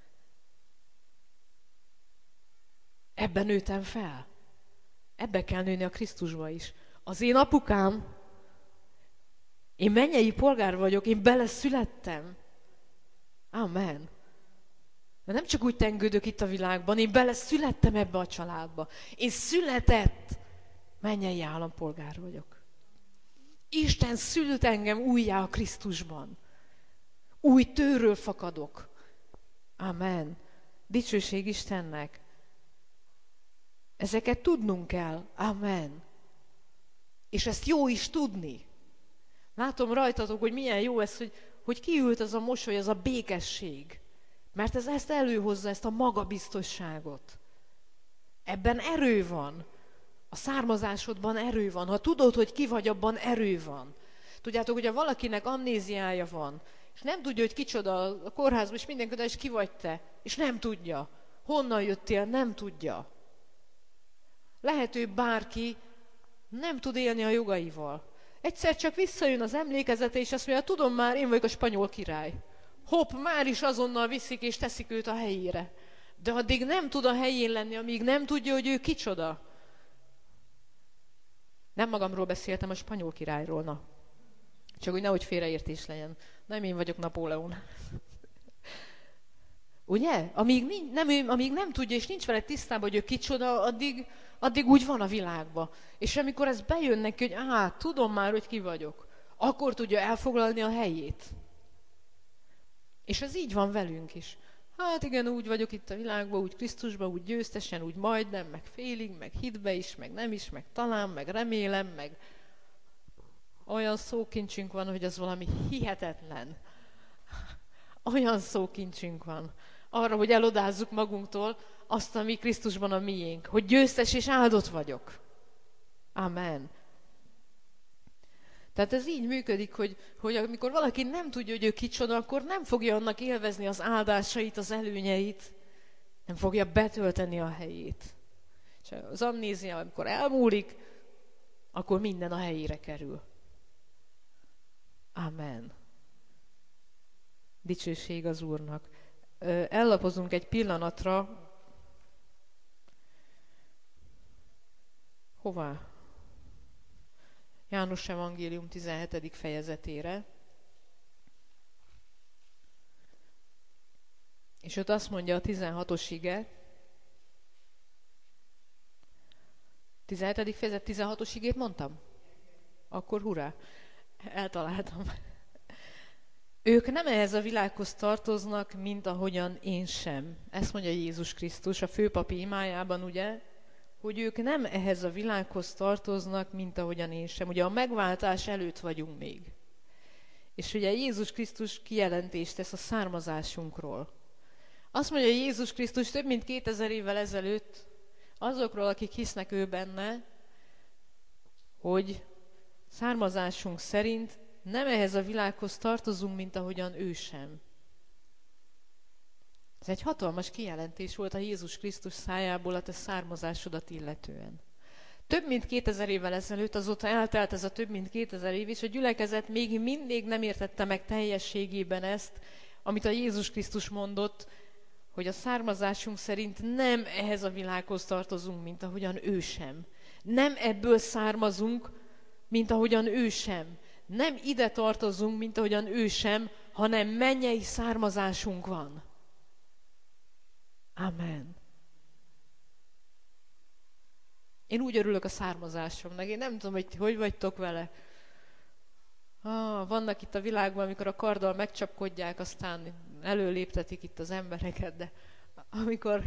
Ebben nőttem fel. Ebbe kell nőni a Krisztusba is. Az én apukám, én mennyei polgár vagyok, én beleszülettem. Amen. De nem csak úgy tengődök itt a világban, én beleszülettem ebbe a családba. Én született mennyei állampolgár vagyok. Isten szült engem újjá a Krisztusban. Új tőről fakadok. Amen. Dicsőség Istennek. Ezeket tudnunk kell. Amen. És ezt jó is tudni. Látom rajtatok, hogy milyen jó ez, hogy, hogy kiült az a mosoly, az a békesség. Mert ez ezt előhozza, ezt a magabiztosságot. Ebben erő van. A származásodban erő van. Ha tudod, hogy ki vagy, abban erő van. Tudjátok, hogy ha valakinek amnéziája van, és nem tudja, hogy kicsoda a kórházban, és mindenki, és ki vagy te, és nem tudja. Honnan jöttél, nem tudja. Lehet, ő bárki nem tud élni a jogaival. Egyszer csak visszajön az emlékezete, és azt mondja, tudom már, én vagyok a spanyol király. Hopp, már is azonnal viszik, és teszik őt a helyére. De addig nem tud a helyén lenni, amíg nem tudja, hogy ő kicsoda. Nem magamról beszéltem, a spanyol királyról, na. Csak úgy nehogy félreértés legyen. Nem én vagyok Napóleon. Ugye? Amíg nem, amíg nem tudja, és nincs vele tisztában, hogy ő kicsoda, addig, addig úgy van a világban. És amikor ez bejön neki, hogy á, tudom már, hogy ki vagyok, akkor tudja elfoglalni a helyét. És ez így van velünk is. Hát igen, úgy vagyok itt a világban, úgy Krisztusban, úgy győztesen, úgy majdnem, meg félig, meg hitbe is, meg nem is, meg talán, meg remélem, meg olyan szókincsünk van, hogy az valami hihetetlen. Olyan szókincsünk van. Arra, hogy elodázzuk magunktól azt, ami Krisztusban a miénk. Hogy győztes és áldott vagyok. Amen. Tehát ez így működik, hogy, hogy amikor valaki nem tudja, hogy ő kicsoda, akkor nem fogja annak élvezni az áldásait, az előnyeit, nem fogja betölteni a helyét. És az amnézia, amikor elmúlik, akkor minden a helyére kerül. Amen. Dicsőség az Úrnak. Ellapozunk egy pillanatra. Hová? János Evangélium tizenhetedik fejezetére. És ott azt mondja a tizenhatos ige, tizenhetedik fejezet tizenhatos igét mondtam? Akkor hurrá, eltaláltam. Ők nem ehhez a világhoz tartoznak, mint ahogyan én sem. Ezt mondja Jézus Krisztus a főpapi imájában, ugye, hogy ők nem ehhez a világhoz tartoznak, mint ahogyan én sem. Ugye a megváltás előtt vagyunk még. És ugye Jézus Krisztus kijelentést tesz a származásunkról. Azt mondja Jézus Krisztus több mint kétezer évvel ezelőtt azokról, akik hisznek ő benne, hogy származásunk szerint nem ehhez a világhoz tartozunk, mint ahogyan ő sem. Ez egy hatalmas kijelentés volt a Jézus Krisztus szájából a te származásodat illetően. Több mint kétezer évvel ezelőtt, azóta eltelt ez a több mint kétezer év, és a gyülekezet még mindig nem értette meg teljességében ezt, amit a Jézus Krisztus mondott, hogy a származásunk szerint nem ehhez a világhoz tartozunk, mint ahogyan ő sem. Nem ebből származunk, mint ahogyan ő sem. Nem ide tartozunk, mint ahogyan ő sem, hanem mennyei származásunk van. Amen. Én úgy örülök a származásomnak. Én nem tudom, hogy hogy vagytok vele. Ah, vannak itt a világban, amikor a karddal megcsapkodják, aztán előléptetik itt az embereket, de amikor,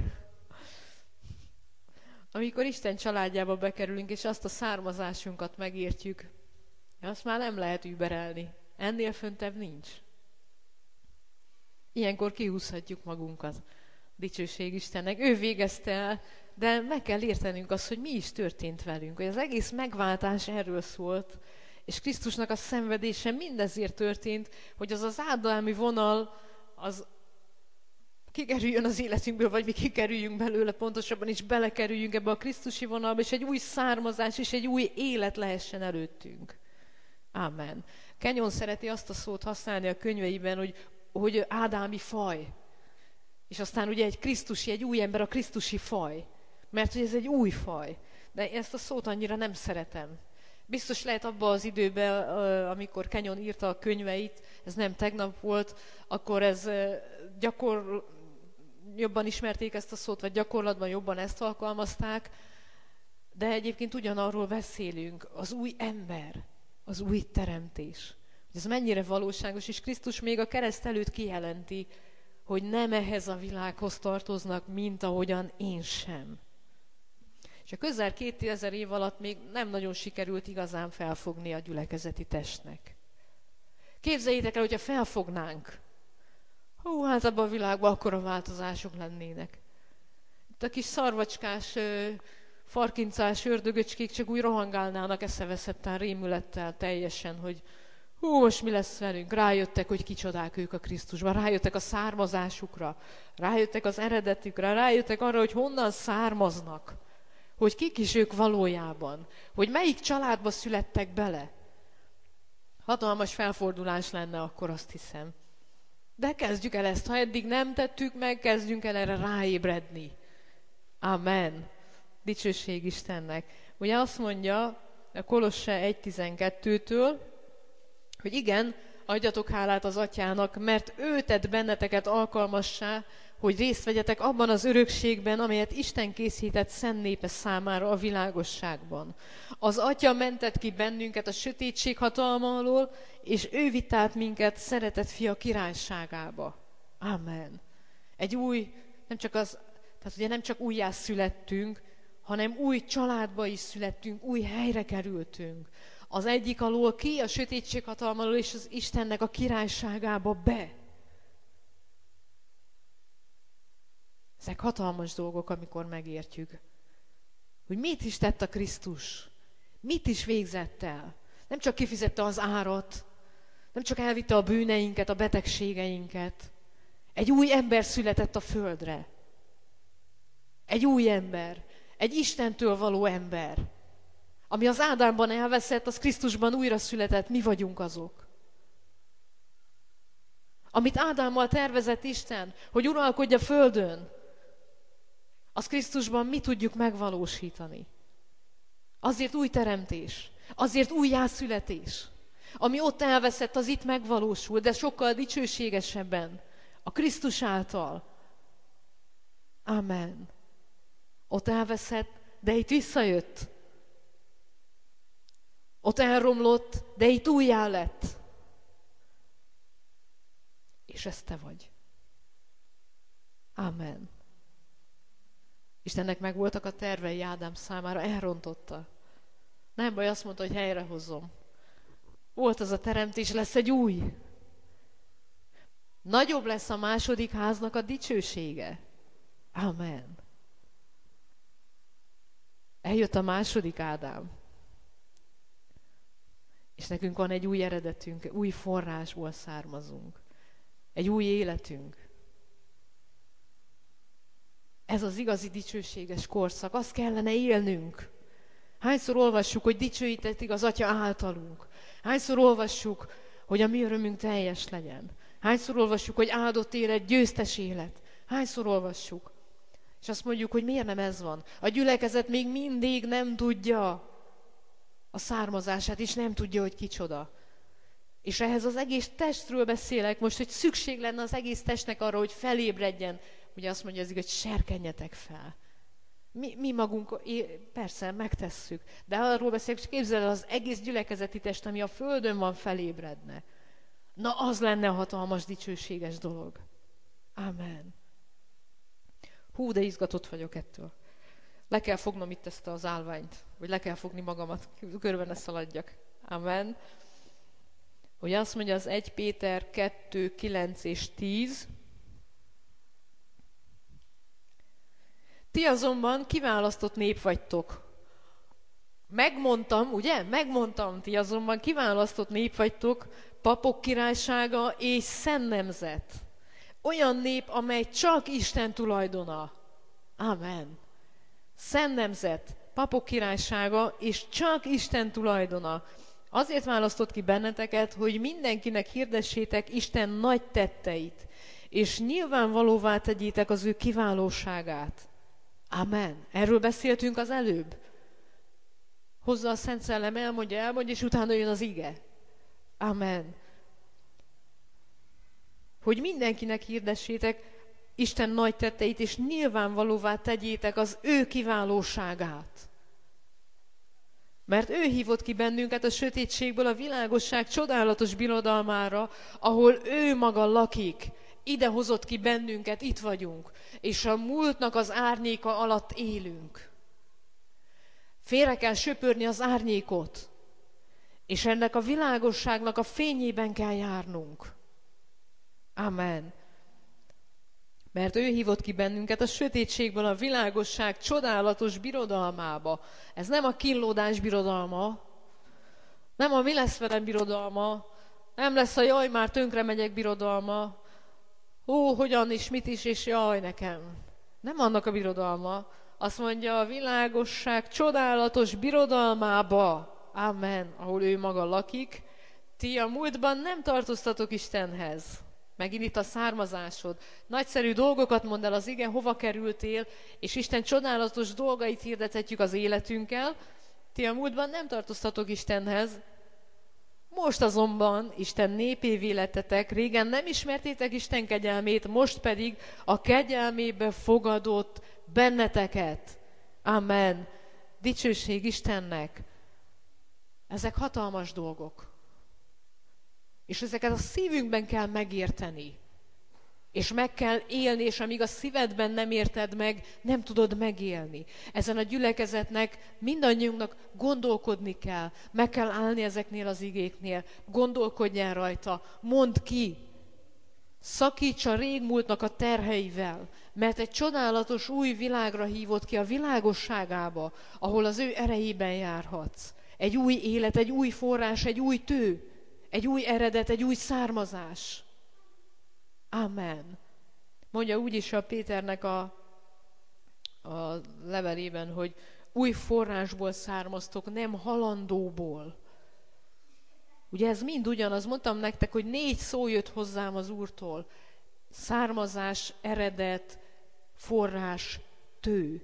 amikor Isten családjába bekerülünk, és azt a származásunkat megértjük, azt már nem lehet überelni. Ennél föntebb nincs. Ilyenkor kihúzhatjuk magunkat. Dicsőség Istennek. Ő végezte el, de meg kell értenünk azt, hogy mi is történt velünk. Hogy az egész megváltás erről szólt, és Krisztusnak a szenvedése mindezért történt, hogy az az ádámi vonal, az kikerüljön az életünkből, vagy mi kikerüljünk belőle pontosabban, és belekerüljünk ebbe a Krisztusi vonalba, és egy új származás, és egy új élet lehessen előttünk. Amen. Kenyon szereti azt a szót használni a könyveiben, hogy, hogy ádámi faj. És aztán ugye egy krisztusi, egy új ember a krisztusi faj. Mert hogy ez egy új faj. De ezt a szót annyira nem szeretem. Biztos lehet abban az időben, amikor Kenyon írta a könyveit, ez nem tegnap volt, akkor ez gyakor, jobban ismerték ezt a szót, vagy gyakorlatban jobban ezt alkalmazták, de egyébként ugyanarról beszélünk, az új ember, az új teremtés. Ez mennyire valóságos, és Krisztus még a kereszt előtt kijelenti, hogy nem ehhez a világhoz tartoznak, mint ahogyan én sem. És a közel kétezer év alatt még nem nagyon sikerült igazán felfogni a gyülekezeti testnek. Képzeljétek el, hogyha felfognánk, hú, hát abban a világban akkora változások lennének. Itt a kis szarvacskás, farkincás ördögöcskék csak úgy rohangálnának eszeveszetten, rémülettel teljesen, hogy hú, most mi lesz velünk? Rájöttek, hogy kicsodák ők a Krisztusban, rájöttek a származásukra, rájöttek az eredetükre, rájöttek arra, hogy honnan származnak, hogy kik is ők valójában, hogy melyik családba születtek bele. Hatalmas felfordulás lenne akkor, azt hiszem. De kezdjük el ezt, ha eddig nem tettük meg, kezdjünk el erre ráébredni. Amen. Dicsőség Istennek. Ugye azt mondja a Kolosse egy tizenkettőtől, hogy igen, adjatok hálát az Atyának, mert ő tett benneteket alkalmassá, hogy részt vegyetek abban az örökségben, amelyet Isten készített szent népe számára a világosságban. Az Atya mentett ki bennünket a sötétség hatalma alól, és ő vitt át minket szeretett fia királyságába. Amen. Egy új, nem csak az, tehát ugye nem csak újjá születtünk, hanem új családba is születtünk, új helyre kerültünk. Az egyik alól ki, a sötétség hatalma alól, és az Istennek a királyságába be. Ezek hatalmas dolgok, amikor megértjük, hogy mit is tett a Krisztus, mit is végzett el. Nem csak kifizette az árat, nem csak elvitte a bűneinket, a betegségeinket. Egy új ember született a földre. Egy új ember. Egy Istentől való ember. Ami az Ádámban elveszett, az Krisztusban újra született. Mi vagyunk azok. Amit Ádámmal tervezett Isten, hogy uralkodj a földön, az Krisztusban mi tudjuk megvalósítani. Azért új teremtés, azért újjászületés. Ami ott elveszett, az itt megvalósul, de sokkal dicsőségesebben. A Krisztus által. Amen. Ott elveszett, de itt visszajött. Ott elromlott, de itt újjá lett. És ez te vagy. Amen. Istennek megvoltak a tervei Ádám számára, elrontotta. Nem baj, azt mondta, hogy helyrehozom. Volt az a teremtés, lesz egy új. Nagyobb lesz a második háznak a dicsősége. Amen. Eljött a második Ádám. És nekünk van egy új eredetünk, új forrásból származunk. Egy új életünk. Ez az igazi dicsőséges korszak. Azt kellene élnünk. Hányszor olvassuk, hogy dicsőítetik az Atya általunk. Hányszor olvassuk, hogy a mi örömünk teljes legyen. Hányszor olvassuk, hogy áldott élet, győztes élet. Hányszor olvassuk. És azt mondjuk, hogy miért nem ez van. A gyülekezet még mindig nem tudja a származását, és nem tudja, hogy kicsoda. És ehhez az egész testről beszélek most, hogy szükség lenne az egész testnek arra, hogy felébredjen. Ugye azt mondja, hogy serkenjetek fel. Mi, mi magunk, persze, megtesszük. De arról beszélek, hogy képzeld el, az egész gyülekezeti test, ami a földön van, felébredne. Na, az lenne a hatalmas, dicsőséges dolog. Amen. Hú, de izgatott vagyok ettől. Le kell fognom itt ezt az állványt, vagy le kell fogni magamat, körben ne szaladjak. Amen. Hogy azt mondja az Első Péter kettő, kilenc és tíz. Ti azonban kiválasztott nép vagytok. Megmondtam, ugye? Megmondtam, ti azonban kiválasztott nép vagytok, papok királysága és szent nemzet. Olyan nép, amely csak Isten tulajdona. Amen. Szent nemzet, papok királysága és csak Isten tulajdona. Azért választott ki benneteket, hogy mindenkinek hirdessétek Isten nagy tetteit, és nyilvánvalóvá tegyétek az ő kiválóságát. Amen. Erről beszéltünk az előbb. Hozzá a Szent Szellem, elmondja, elmondja, és utána jön az ige. Amen. Hogy mindenkinek hirdessétek Isten nagy tetteit, és nyilvánvalóvá tegyétek az ő kiválóságát. Mert ő hívott ki bennünket a sötétségből a világosság csodálatos birodalmára, ahol ő maga lakik. Ide hozott ki bennünket, itt vagyunk, és a múltnak az árnyéka alatt élünk. Félre kell söpörni az árnyékot, és ennek a világosságnak a fényében kell járnunk. Amen. Mert ő hívott ki bennünket a sötétségből a világosság csodálatos birodalmába. Ez nem a kínlódás birodalma, nem a mi lesz velem birodalma, nem lesz a jaj, már tönkre megyek birodalma, ó, hogyan is, mit is, és jaj nekem. Nem annak a birodalma. Azt mondja, a világosság csodálatos birodalmába, amen, ahol ő maga lakik, ti a múltban nem tartoztatok Istenhez. Megint itt a származásod. Nagyszerű dolgokat mond el az ige, hova kerültél, és Isten csodálatos dolgait hirdethetjük az életünkkel. Ti a múltban nem tartoztatok Istenhez. Most azonban Isten népévé lettetek, régen nem ismertétek Isten kegyelmét, most pedig a kegyelmébe fogadott benneteket. Amen. Dicsőség Istennek. Ezek hatalmas dolgok. És ezeket a szívünkben kell megérteni. És meg kell élni, és amíg a szívedben nem érted meg, nem tudod megélni. Ezen a gyülekezetnek, mindannyiunknak gondolkodni kell. Meg kell állni ezeknél az igéknél. Gondolkodjál rajta. Mondd ki. Szakíts a régmúltnak a terheivel. Mert egy csodálatos új világra hívott ki a világosságába, ahol az ő erejében járhatsz. Egy új élet, egy új forrás, egy új tő, egy új eredet, egy új származás. Amen. Mondja úgyis a Péternek a, a levelében, hogy új forrásból származtok, nem halandóból. Ugye ez mind ugyanaz, mondtam nektek, hogy négy szó jött hozzám az Úrtól. Származás, eredet, forrás, tő.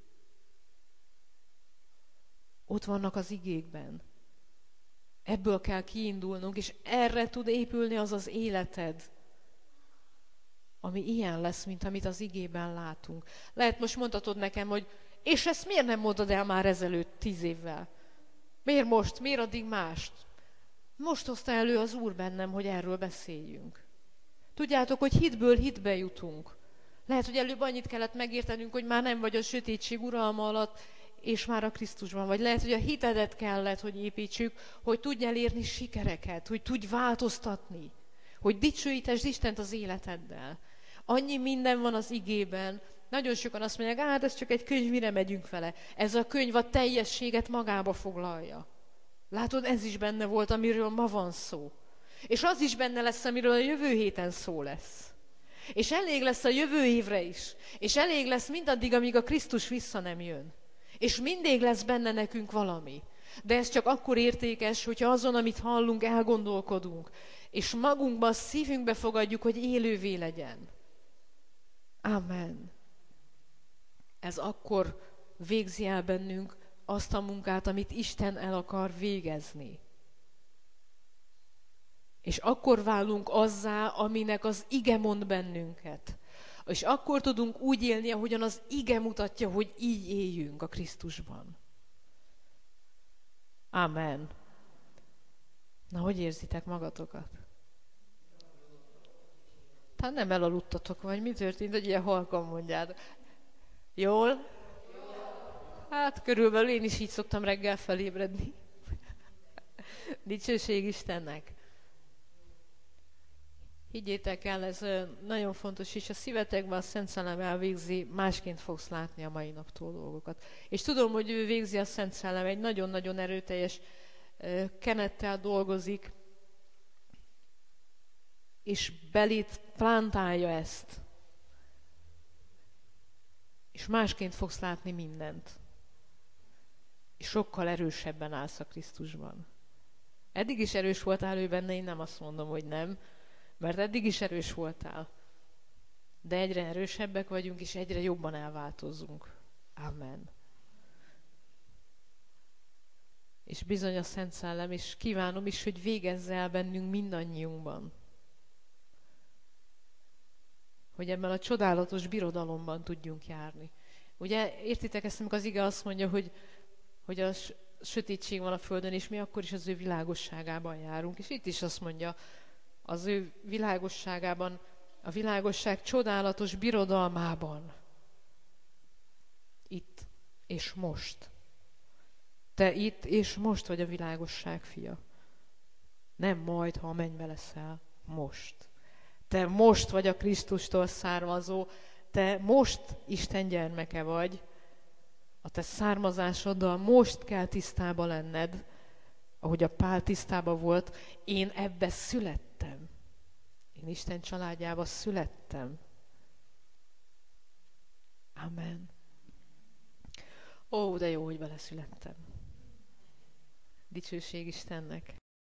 Ott vannak az igékben. Ebből kell kiindulnunk, és erre tud épülni az az életed, ami ilyen lesz, mint amit az igében látunk. Lehet most mondhatod nekem, hogy és ezt miért nem mondod el már ezelőtt tíz évvel? Miért most? Miért addig mást? Most hozta elő az Úr bennem, hogy erről beszéljünk. Tudjátok, hogy hitből hitbe jutunk. Lehet, hogy előbb annyit kellett megértenünk, hogy már nem vagy a sötétség uralma alatt, és már a Krisztusban vagy. Lehet, hogy a hitedet kellett, hogy építsük, hogy tudj elérni sikereket, hogy tudj változtatni, hogy dicsőítesd Istent az életeddel. Annyi minden van az igében. Nagyon sokan azt mondják, hát ez csak egy könyv, mire megyünk vele. Ez a könyv a teljességet magába foglalja. Látod, ez is benne volt, amiről ma van szó. És az is benne lesz, amiről a jövő héten szó lesz. És elég lesz a jövő évre is. És elég lesz mindaddig, amíg a Krisztus vissza nem jön. És mindig lesz benne nekünk valami. De ez csak akkor értékes, hogyha azon, amit hallunk, elgondolkodunk. És magunkban, szívünkbe fogadjuk, hogy élővé legyen. Amen. Ez akkor végzi el bennünk azt a munkát, amit Isten el akar végezni. És akkor válunk azzá, aminek az ige mond bennünket. És akkor tudunk úgy élni, ahogyan az ige mutatja, hogy így éljünk a Krisztusban. Amen. Na, hogy érzitek magatokat? Hát nem elaludtatok, vagy mi történt, hogy ilyen halkan mondjátok? Jól? Hát körülbelül én is így szoktam reggel felébredni. Dicsőség Istennek. Higgyétek el, ez nagyon fontos, és a szívetekben a Szent Szellem elvégzi, másként fogsz látni a mai naptól dolgokat. És tudom, hogy ő végzi a Szent Szellem, egy nagyon-nagyon erőteljes kenettel dolgozik, és belét plántálja ezt. És másként fogsz látni mindent. És sokkal erősebben állsz a Krisztusban. Eddig is erős voltál ő benne, én nem azt mondom, hogy nem, mert eddig is erős voltál. De egyre erősebbek vagyunk, és egyre jobban elváltozunk. Amen. És bizony a Szent Szellem, és kívánom is, hogy végezze el bennünk mindannyiunkban. Hogy ebben a csodálatos birodalomban tudjunk járni. Ugye értitek ezt, amikor az ige azt mondja, hogy, hogy a sötétség van a földön, és mi akkor is az ő világosságában járunk. És itt is azt mondja, az ő világosságában, a világosság csodálatos birodalmában. Itt és most. Te itt és most vagy a világosság fia. Nem majd, ha a mennybe leszel. Most. Te most vagy a Krisztustól származó, te most Isten gyermeke vagy, a te származásoddal most kell tisztába lenned, ahogy a Pál tisztába volt, én ebbe születtem. Én Isten családjába születtem. Amen. Ó, de jó, hogy beleszülettem. Dicsőség Istennek.